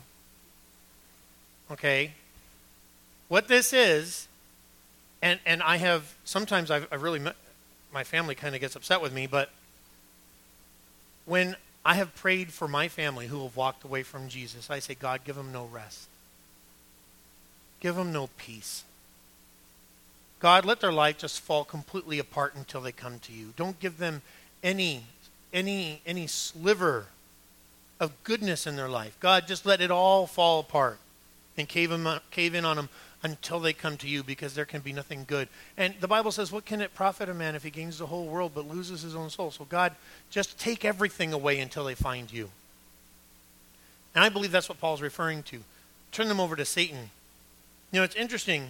Okay? What this is, and, and I have, sometimes I've, I've really, met, my family kind of gets upset with me, but when I have prayed for my family who have walked away from Jesus, I say, God, give them no rest. Give them no peace. God, let their life just fall completely apart until they come to you. Don't give them any, any, any sliver of goodness in their life. God, just let it all fall apart and cave, them, cave in on them until they come to you, because there can be nothing good. And the Bible says, what can it profit a man if he gains the whole world but loses his own soul? So God, just take everything away until they find you. And I believe that's what Paul's referring to. Turn them over to Satan. You know, it's interesting.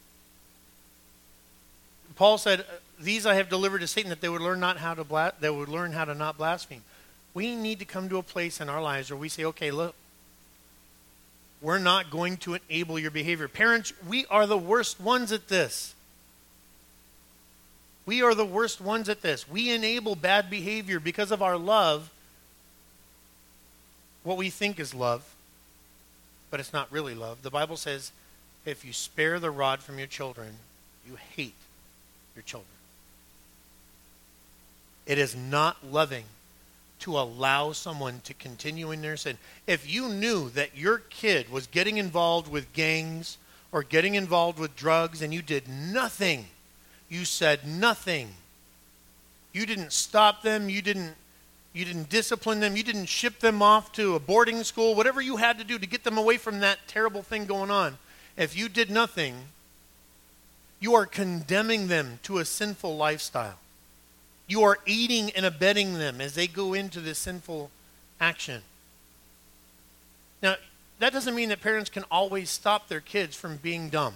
Paul said, these I have delivered to Satan, that they would learn not how to bla- they would learn how to not blaspheme. We need to come to a place in our lives where we say, okay, look, we're not going to enable your behavior. Parents, we are the worst ones at this. We are the worst ones at this. We enable bad behavior because of our love, what we think is love, but it's not really love. The Bible says, if you spare the rod from your children, you hate your children. It is not loving to allow someone to continue in their sin. If you knew that your kid was getting involved with gangs or getting involved with drugs and you did nothing, you said nothing, you didn't stop them, you didn't you didn't discipline them, you didn't ship them off to a boarding school, whatever you had to do to get them away from that terrible thing going on, if you did nothing, you are condemning them to a sinful lifestyle. You are aiding and abetting them as they go into this sinful action. Now, that doesn't mean that parents can always stop their kids from being dumb.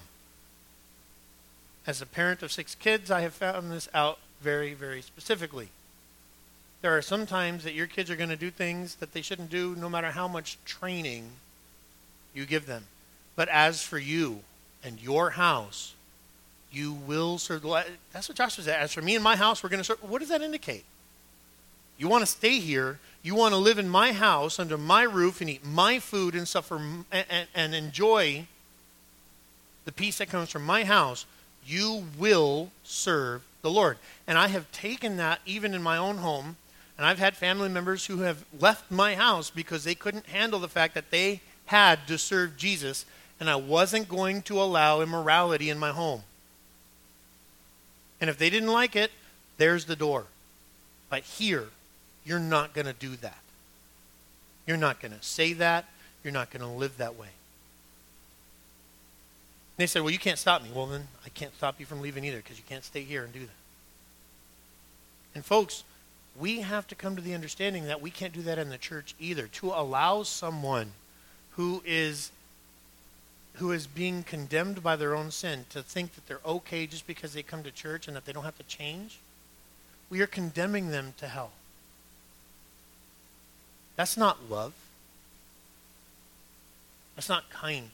As a parent of six kids, I have found this out very, very specifically. There are some times that your kids are going to do things that they shouldn't do, no matter how much training you give them. But as for you and your house, you will serve the Lord. That's what Joshua said. As for me and my house, we're going to serve. What does that indicate? You want to stay here. You want to live in my house, under my roof, and eat my food and suffer and, and, and enjoy the peace that comes from my house. You will serve the Lord. And I have taken that even in my own home, and I've had family members who have left my house because they couldn't handle the fact that they had to serve Jesus, and I wasn't going to allow immorality in my home. And if they didn't like it, there's the door. But here, you're not going to do that. You're not going to say that. You're not going to live that way. And they said, well, you can't stop me. Well, then I can't stop you from leaving either, because you can't stay here and do that. And folks, we have to come to the understanding that we can't do that in the church either. To allow someone who is who is being condemned by their own sin to think that they're okay just because they come to church and that they don't have to change, we are condemning them to hell. That's not love. That's not kind.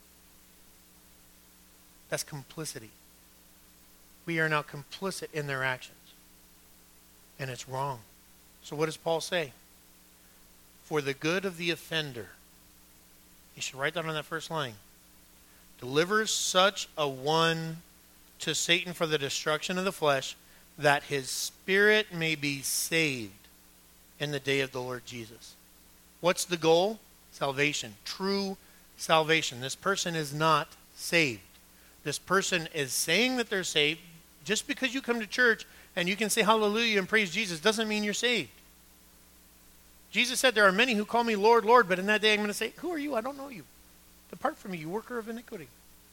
That's complicity. We are now complicit in their actions. And it's wrong. So what does Paul say? For the good of the offender. You should write that on that first line. Delivers such a one to Satan for the destruction of the flesh, that his spirit may be saved in the day of the Lord Jesus. What's the goal? Salvation. True salvation. This person is not saved. This person is saying that they're saved. Just because you come to church and you can say hallelujah and praise Jesus doesn't mean you're saved. Jesus said, there are many who call me Lord, Lord, but in that day I'm going to say, who are you? I don't know you. Depart from me, you worker of iniquity.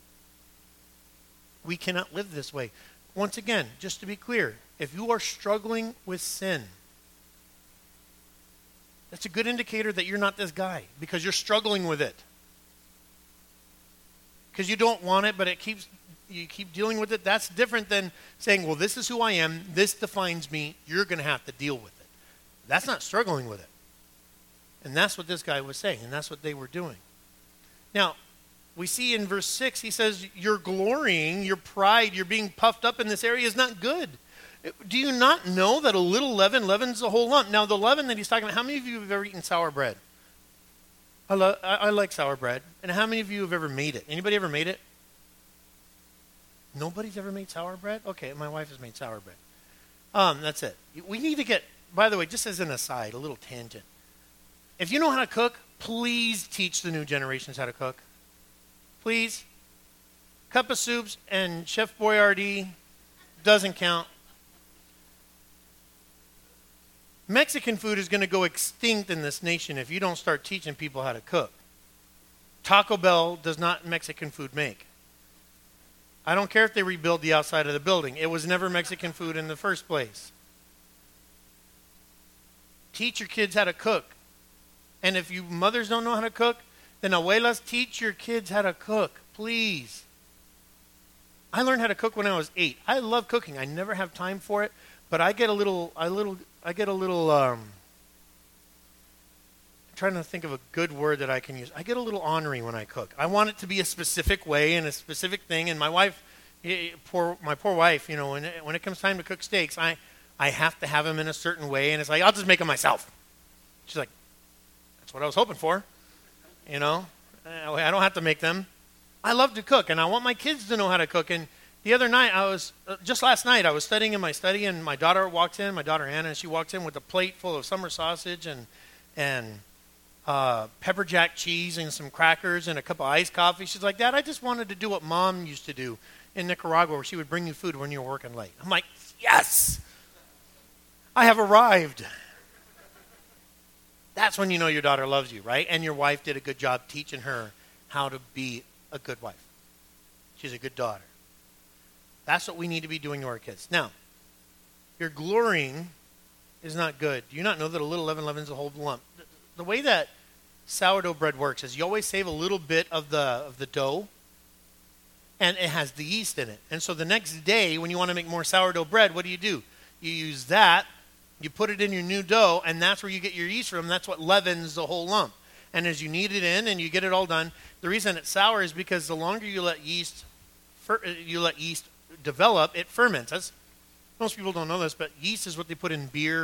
We cannot live this way. Once again, just to be clear, if you are struggling with sin, that's a good indicator that you're not this guy, because you're struggling with it. Because you don't want it, but it keeps you keep dealing with it. That's different than saying, well, this is who I am, this defines me, you're going to have to deal with it. That's not struggling with it. And that's what this guy was saying, and that's what they were doing. Now, we see in verse six, he says, your glorying, your pride, your being puffed up in this area is not good. Do you not know that a little leaven leavens the whole lump? Now, the leaven that he's talking about, how many of you have ever eaten sour bread? I, lo- I, I like sour bread. And how many of you have ever made it? Anybody ever made it? Nobody's ever made sour bread? Okay, my wife has made sour bread. Um, that's it. We need to get, by the way, just as an aside, a little tangent. If you know how to cook, please teach the new generations how to cook. Please. Cup of soups and Chef Boyardee doesn't count. Mexican food is going to go extinct in this nation if you don't start teaching people how to cook. Taco Bell does not Mexican food make. I don't care if they rebuild the outside of the building. It was never Mexican food in the first place. Teach your kids how to cook. And if you mothers don't know how to cook, then abuelas, teach your kids how to cook, please. I learned how to cook when I was eight. I love cooking. I never have time for it, but I get a little, I little, I get a little. Um, I'm trying to think of a good word that I can use. I get a little ornery when I cook. I want it to be a specific way and a specific thing. And my wife, poor, my poor wife, you know, when it, when it comes time to cook steaks, I, I have to have them in a certain way, and it's like I'll just make them myself. She's like, that's what I was hoping for. You know, I don't have to make them. I love to cook, and I want my kids to know how to cook. And the other night, I was, uh, just last night, I was studying in my study, and my daughter walked in, my daughter Anna, and she walked in with a plate full of summer sausage and and uh, pepper jack cheese and some crackers and a cup of iced coffee. She's like, Dad, I just wanted to do what Mom used to do in Nicaragua, where she would bring you food when you were working late. I'm like, yes, I have arrived. That's when you know your daughter loves you, right? And your wife did a good job teaching her how to be a good wife. She's a good daughter. That's what we need to be doing to our kids. Now, your glorying is not good. Do you not know that a little leaven leavens the whole lump? The way that sourdough bread works is you always save a little bit of the of the dough, and it has the yeast in it. And so the next day, when you want to make more sourdough bread, what do you do? You use that. You put it in your new dough, and that's where you get your yeast from. That's what leavens the whole lump. And as you knead it in and you get it all done, the reason it's sour is because the longer you let yeast fer- you let yeast develop, it ferments. That's, most people don't know this, but yeast is what they put in beer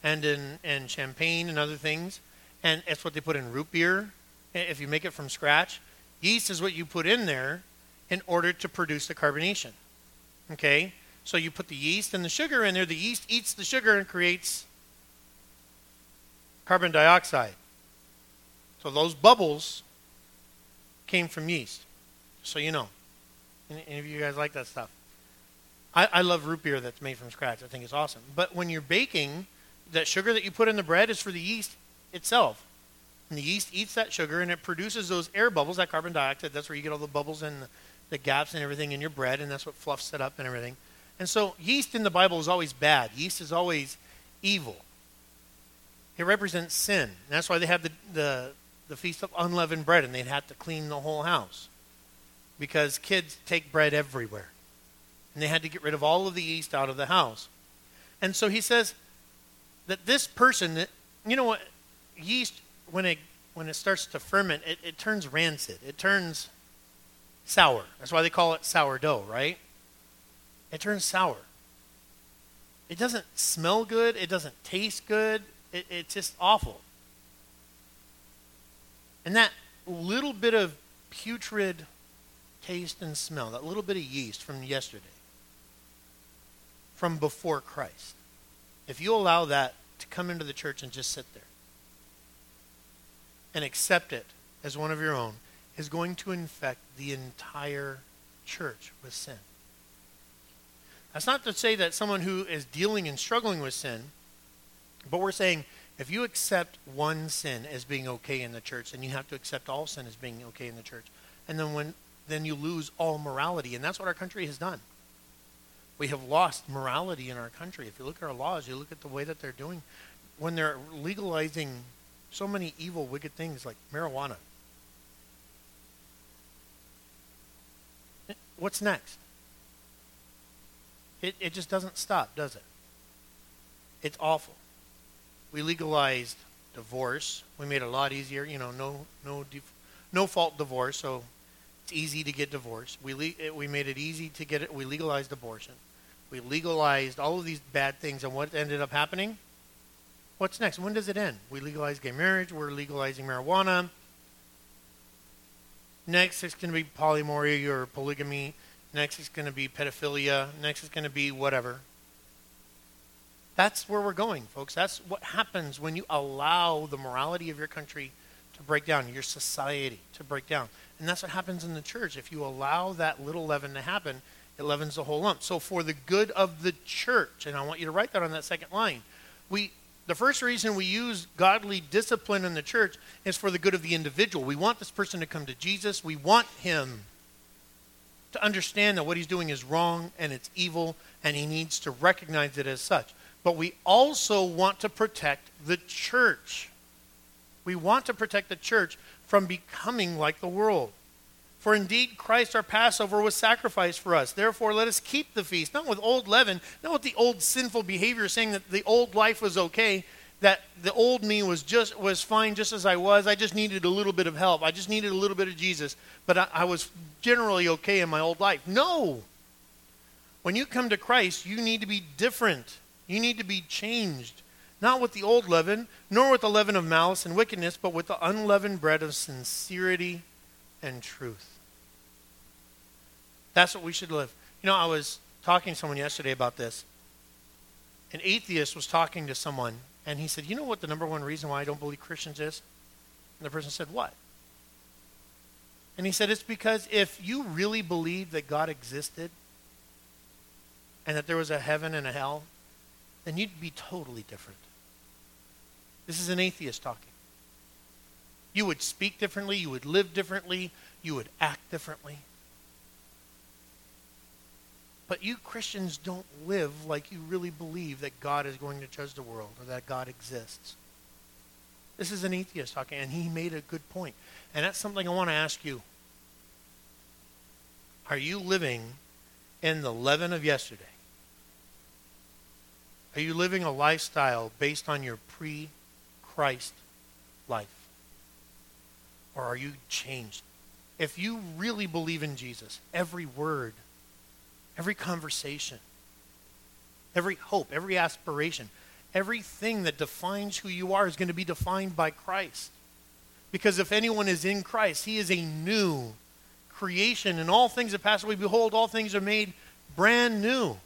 and in and champagne and other things. And it's what they put in root beer. If you make it from scratch, yeast is what you put in there in order to produce the carbonation. Okay? So you put the yeast and the sugar in there. The yeast eats the sugar and creates carbon dioxide. So those bubbles came from yeast. So you know. Any of you guys like that stuff? I, I love root beer that's made from scratch. I think it's awesome. But when you're baking, that sugar that you put in the bread is for the yeast itself. And the yeast eats that sugar and it produces those air bubbles, that carbon dioxide. That's where you get all the bubbles and the, the gaps and everything in your bread, and that's what fluffs it up and everything. And so yeast in the Bible is always bad. Yeast is always evil. It represents sin. And that's why they have the, the, the Feast of Unleavened Bread, and they'd have to clean the whole house. Because kids take bread everywhere. And they had to get rid of all of the yeast out of the house. And so he says that this person, you know what, yeast, when it when it starts to ferment, it, it turns rancid. It turns sour. That's why they call it sourdough, right? It turns sour. It doesn't smell good. It doesn't taste good. It, it's just awful. And that little bit of putrid taste and smell, that little bit of yeast from yesterday, from before Christ, if you allow that to come into the church and just sit there and accept it as one of your own, is going to infect the entire church with sin. That's not to say that someone who is dealing and struggling with sin, but we're saying if you accept one sin as being okay in the church, then you have to accept all sin as being okay in the church. And then when then you lose all morality. And that's what our country has done. We have lost morality in our country. If you look at our laws, you look at the way that they're doing, when they're legalizing so many evil, wicked things like marijuana. What's next? It, it just doesn't stop, does it? It's awful. We legalized divorce. We made it a lot easier, you know, no no def- no fault divorce, so it's easy to get divorced. We le- we made it easy to get it. We legalized abortion. We legalized all of these bad things, and what ended up happening? What's next? When does it end? We legalized gay marriage. We're legalizing marijuana. Next, it's going to be polyamory or polygamy. Next, it's going to be pedophilia. Next, it's going to be whatever. That's where we're going, folks. That's what happens when you allow the morality of your country to break down, your society to break down. And that's what happens in the church. If you allow that little leaven to happen, it leavens the whole lump. So for the good of the church, and I want you to write that on that second line, we the first reason we use godly discipline in the church is for the good of the individual. We want this person to come to Jesus. We want him to understand that what he's doing is wrong and it's evil, and he needs to recognize it as such. But we also want to protect the church. We want to protect the church from becoming like the world. For indeed, Christ our Passover was sacrificed for us. Therefore, let us keep the feast, not with old leaven, not with the old sinful behavior, saying that the old life was okay, that the old me was just was fine just as I was. I just needed a little bit of help. I just needed a little bit of Jesus, but I, I was generally okay in my old life. No. When you come to Christ, you need to be different. You need to be changed. Not with the old leaven, nor with the leaven of malice and wickedness, but with the unleavened bread of sincerity and truth. That's what we should live. You know, I was talking to someone yesterday about this. An atheist was talking to someone, and he said, you know what the number one reason why I don't believe Christians is? And the person said, what? And he said, it's because if you really believed that God existed and that there was a heaven and a hell, then you'd be totally different. This is an atheist talking. You would speak differently, you would live differently, you would act differently. But you Christians don't live like you really believe that God is going to judge the world or that God exists. This is an atheist talking, and he made a good point. And that's something I want to ask you. Are you living in the leaven of yesterday? Are you living a lifestyle based on your pre-Christ life? Or are you changed? If you really believe in Jesus, every word, every conversation, every hope, every aspiration, Everything that defines who you are is going to be defined by Christ. Because if anyone is in Christ, he is a new creation, and all things have passed away. Behold, all things are made brand new.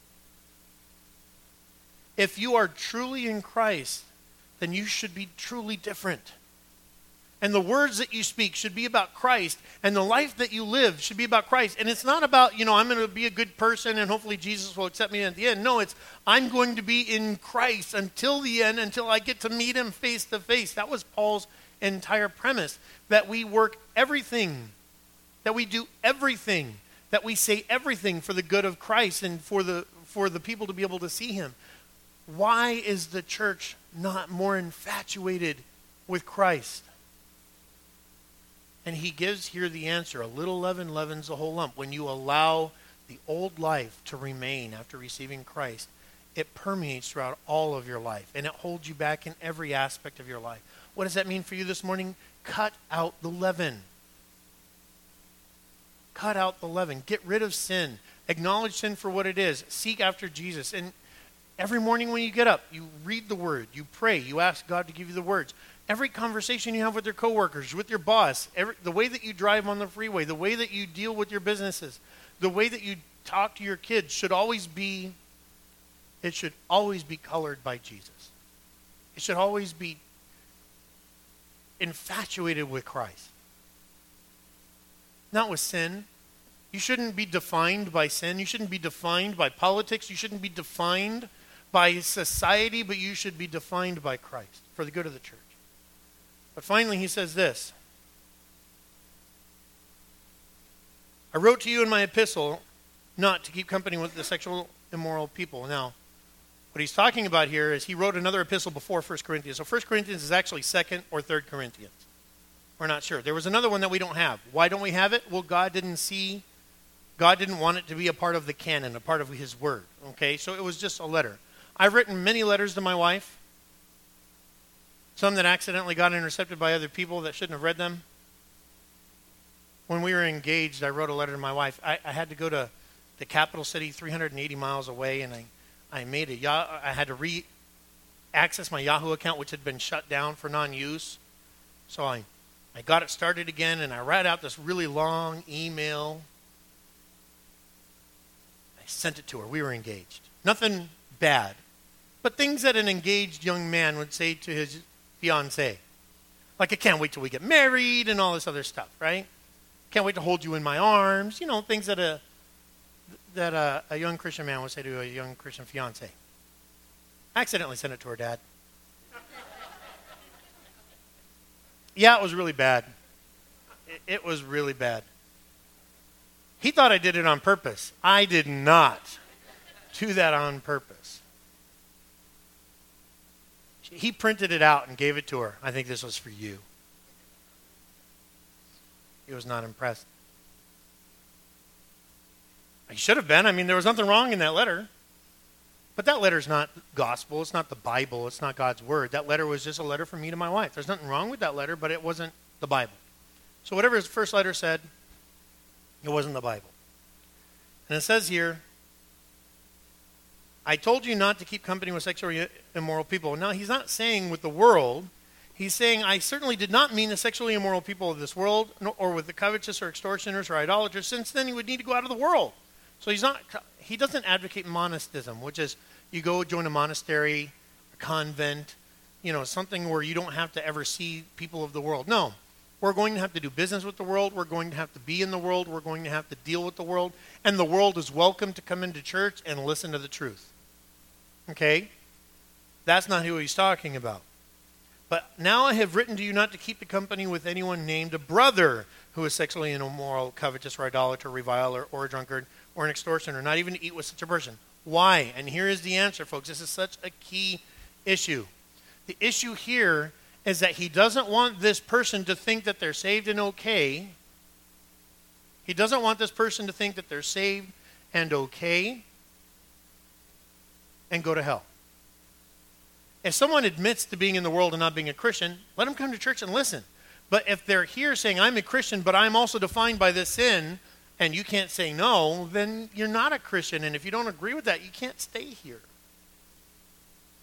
If you are truly in Christ, then you should be truly different. And the words that you speak should be about Christ, and the life that you live should be about Christ. And it's not about, you know, I'm going to be a good person and hopefully Jesus will accept me at the end. No, it's I'm going to be in Christ until the end, until I get to meet him face to face. That was Paul's entire premise, that we work everything, that we do everything, that we say everything for the good of Christ and for the for the people to be able to see him. Why is the church not more infatuated with Christ? And he gives here the answer. A little leaven leavens the whole lump. When you allow the old life to remain after receiving Christ, it permeates throughout all of your life, and it holds you back in every aspect of your life. What does that mean for you this morning? Cut out the leaven. Cut out the leaven. Get rid of sin. Acknowledge sin for what it is. Seek after Jesus. And every morning when you get up, you read the word, you pray, you ask God to give you the words. Every conversation you have with your coworkers, with your boss, every, the way that you drive on the freeway, the way that you deal with your businesses, the way that you talk to your kids should always be, it should always be colored by Jesus. It should always be infatuated with Christ. Not with sin. You shouldn't be defined by sin. You shouldn't be defined by politics. You shouldn't be defined by society, but you should be defined by Christ for the good of the church. But finally, he says this. I wrote to you in my epistle not to keep company with the sexual immoral people. Now, what he's talking about here is he wrote another epistle before First Corinthians. So First Corinthians is actually Second or Third Corinthians. We're not sure. There was another one that we don't have. Why don't we have it? Well, God didn't see, God didn't want it to be a part of the canon, a part of his word. Okay, so it was just a letter. I've written many letters to my wife. Some that accidentally got intercepted by other people that shouldn't have read them. When we were engaged, I wrote a letter to my wife. I, I had to go to the capital city three hundred eighty miles away, and I, I made a, I had to re-access my Yahoo account, which had been shut down for non-use. So I, I got it started again, and I wrote out this really long email. I sent it to her. We were engaged. Nothing bad, but things that an engaged young man would say to his fiancée. Like, I can't wait till we get married and all this other stuff, right? Can't wait to hold you in my arms. You know, things that a that a, a young Christian man would say to a young Christian fiancée. I accidentally sent it to her dad. Yeah, it was really bad. It, it was really bad. He thought I did it on purpose. I did not do that on purpose. He printed it out and gave it to her. I think this was for you. He was not impressed. He should have been. I mean, there was nothing wrong in that letter. But that letter's not gospel. It's not the Bible. It's not God's word. That letter was just a letter from me to my wife. There's nothing wrong with that letter, but it wasn't the Bible. So whatever his first letter said, it wasn't the Bible. And it says here, I told you not to keep company with sexually immoral people. Now, he's not saying with the world. He's saying, I certainly did not mean the sexually immoral people of this world, or with the covetous or extortioners or idolaters, since then he would need to go out of the world. So he's not. He doesn't advocate monasticism, which is you go join a monastery, a convent, you know, something where you don't have to ever see people of the world. No, we're going to have to do business with the world. We're going to have to be in the world. We're going to have to deal with the world. And the world is welcome to come into church and listen to the truth. Okay? That's not who he's talking about. But now I have written to you not to keep the company with anyone named a brother who is sexually immoral, covetous, or idolater, reviler, or a drunkard, or an extortioner, not even to eat with such a person. Why? And here is the answer, folks. This is such a key issue. The issue here is that he doesn't want this person to think that they're saved and okay. He doesn't want this person to think that they're saved and okay and go to hell. If someone admits to being in the world and not being a Christian, let them come to church and listen. But if they're here saying, I'm a Christian, but I'm also defined by this sin, and you can't say no, then you're not a Christian. And if you don't agree with that, you can't stay here.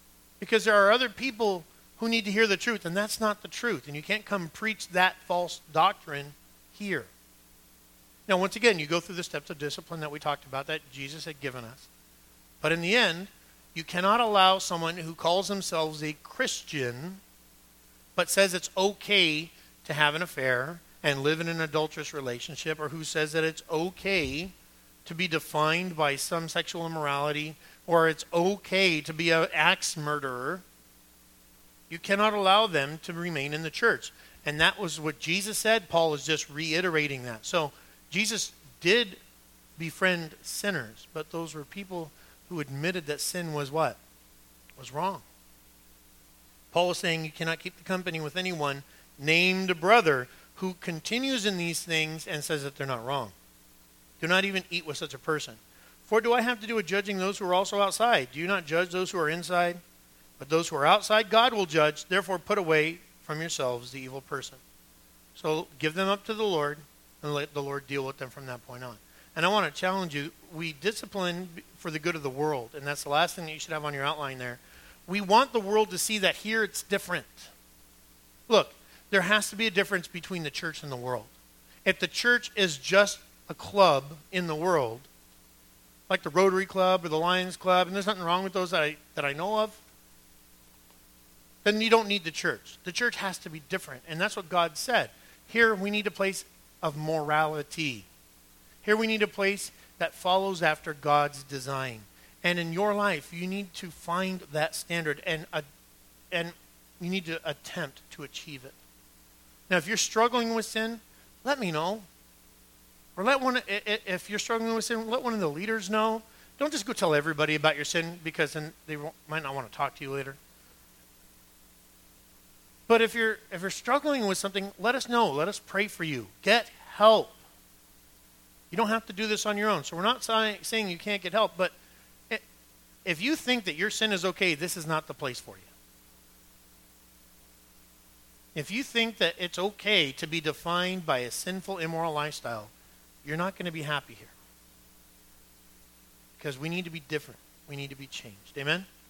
Because there are other people who need to hear the truth, and that's not the truth. And you can't come preach that false doctrine here. Now, once again, you go through the steps of discipline that we talked about that Jesus had given us. But in the end, you cannot allow someone who calls themselves a Christian but says it's okay to have an affair and live in an adulterous relationship, or who says that it's okay to be defined by some sexual immorality, or it's okay to be an axe murderer. You cannot allow them to remain in the church. And that was what Jesus said. Paul is just reiterating that. So Jesus did befriend sinners, but those were people who admitted that sin was what? Was wrong. Paul is saying you cannot keep the company with anyone named a brother who continues in these things and says that they're not wrong. Do not even eat with such a person. For do I have to do with judging those who are also outside? Do you not judge those who are inside? But those who are outside, God will judge. Therefore, put away from yourselves the evil person. So give them up to the Lord, and let the Lord deal with them from that point on. And I want to challenge you. We discipline for the good of the world, and that's the last thing that you should have on your outline there. We want the world to see that here it's different. Look, there has to be a difference between the church and the world. If the church is just a club in the world, like the Rotary Club or the Lions Club, and there's nothing wrong with those that I, that I know of, then you don't need the church. The church has to be different, and that's what God said. Here we need a place of morality. Here we need a place that follows after God's design. And in your life, you need to find that standard, and uh, and you need to attempt to achieve it. Now, if you're struggling with sin, let me know. Or let one, if you're struggling with sin, let one of the leaders know. Don't just go tell everybody about your sin, because then they might not want to talk to you later. But if you're if you're struggling with something, let us know. Let us pray for you. Get help. You don't have to do this on your own. So we're not saying you can't get help, but if you think that your sin is okay, this is not the place for you. If you think that it's okay to be defined by a sinful, immoral lifestyle, you're not going to be happy here. Because we need to be different. We need to be changed. Amen?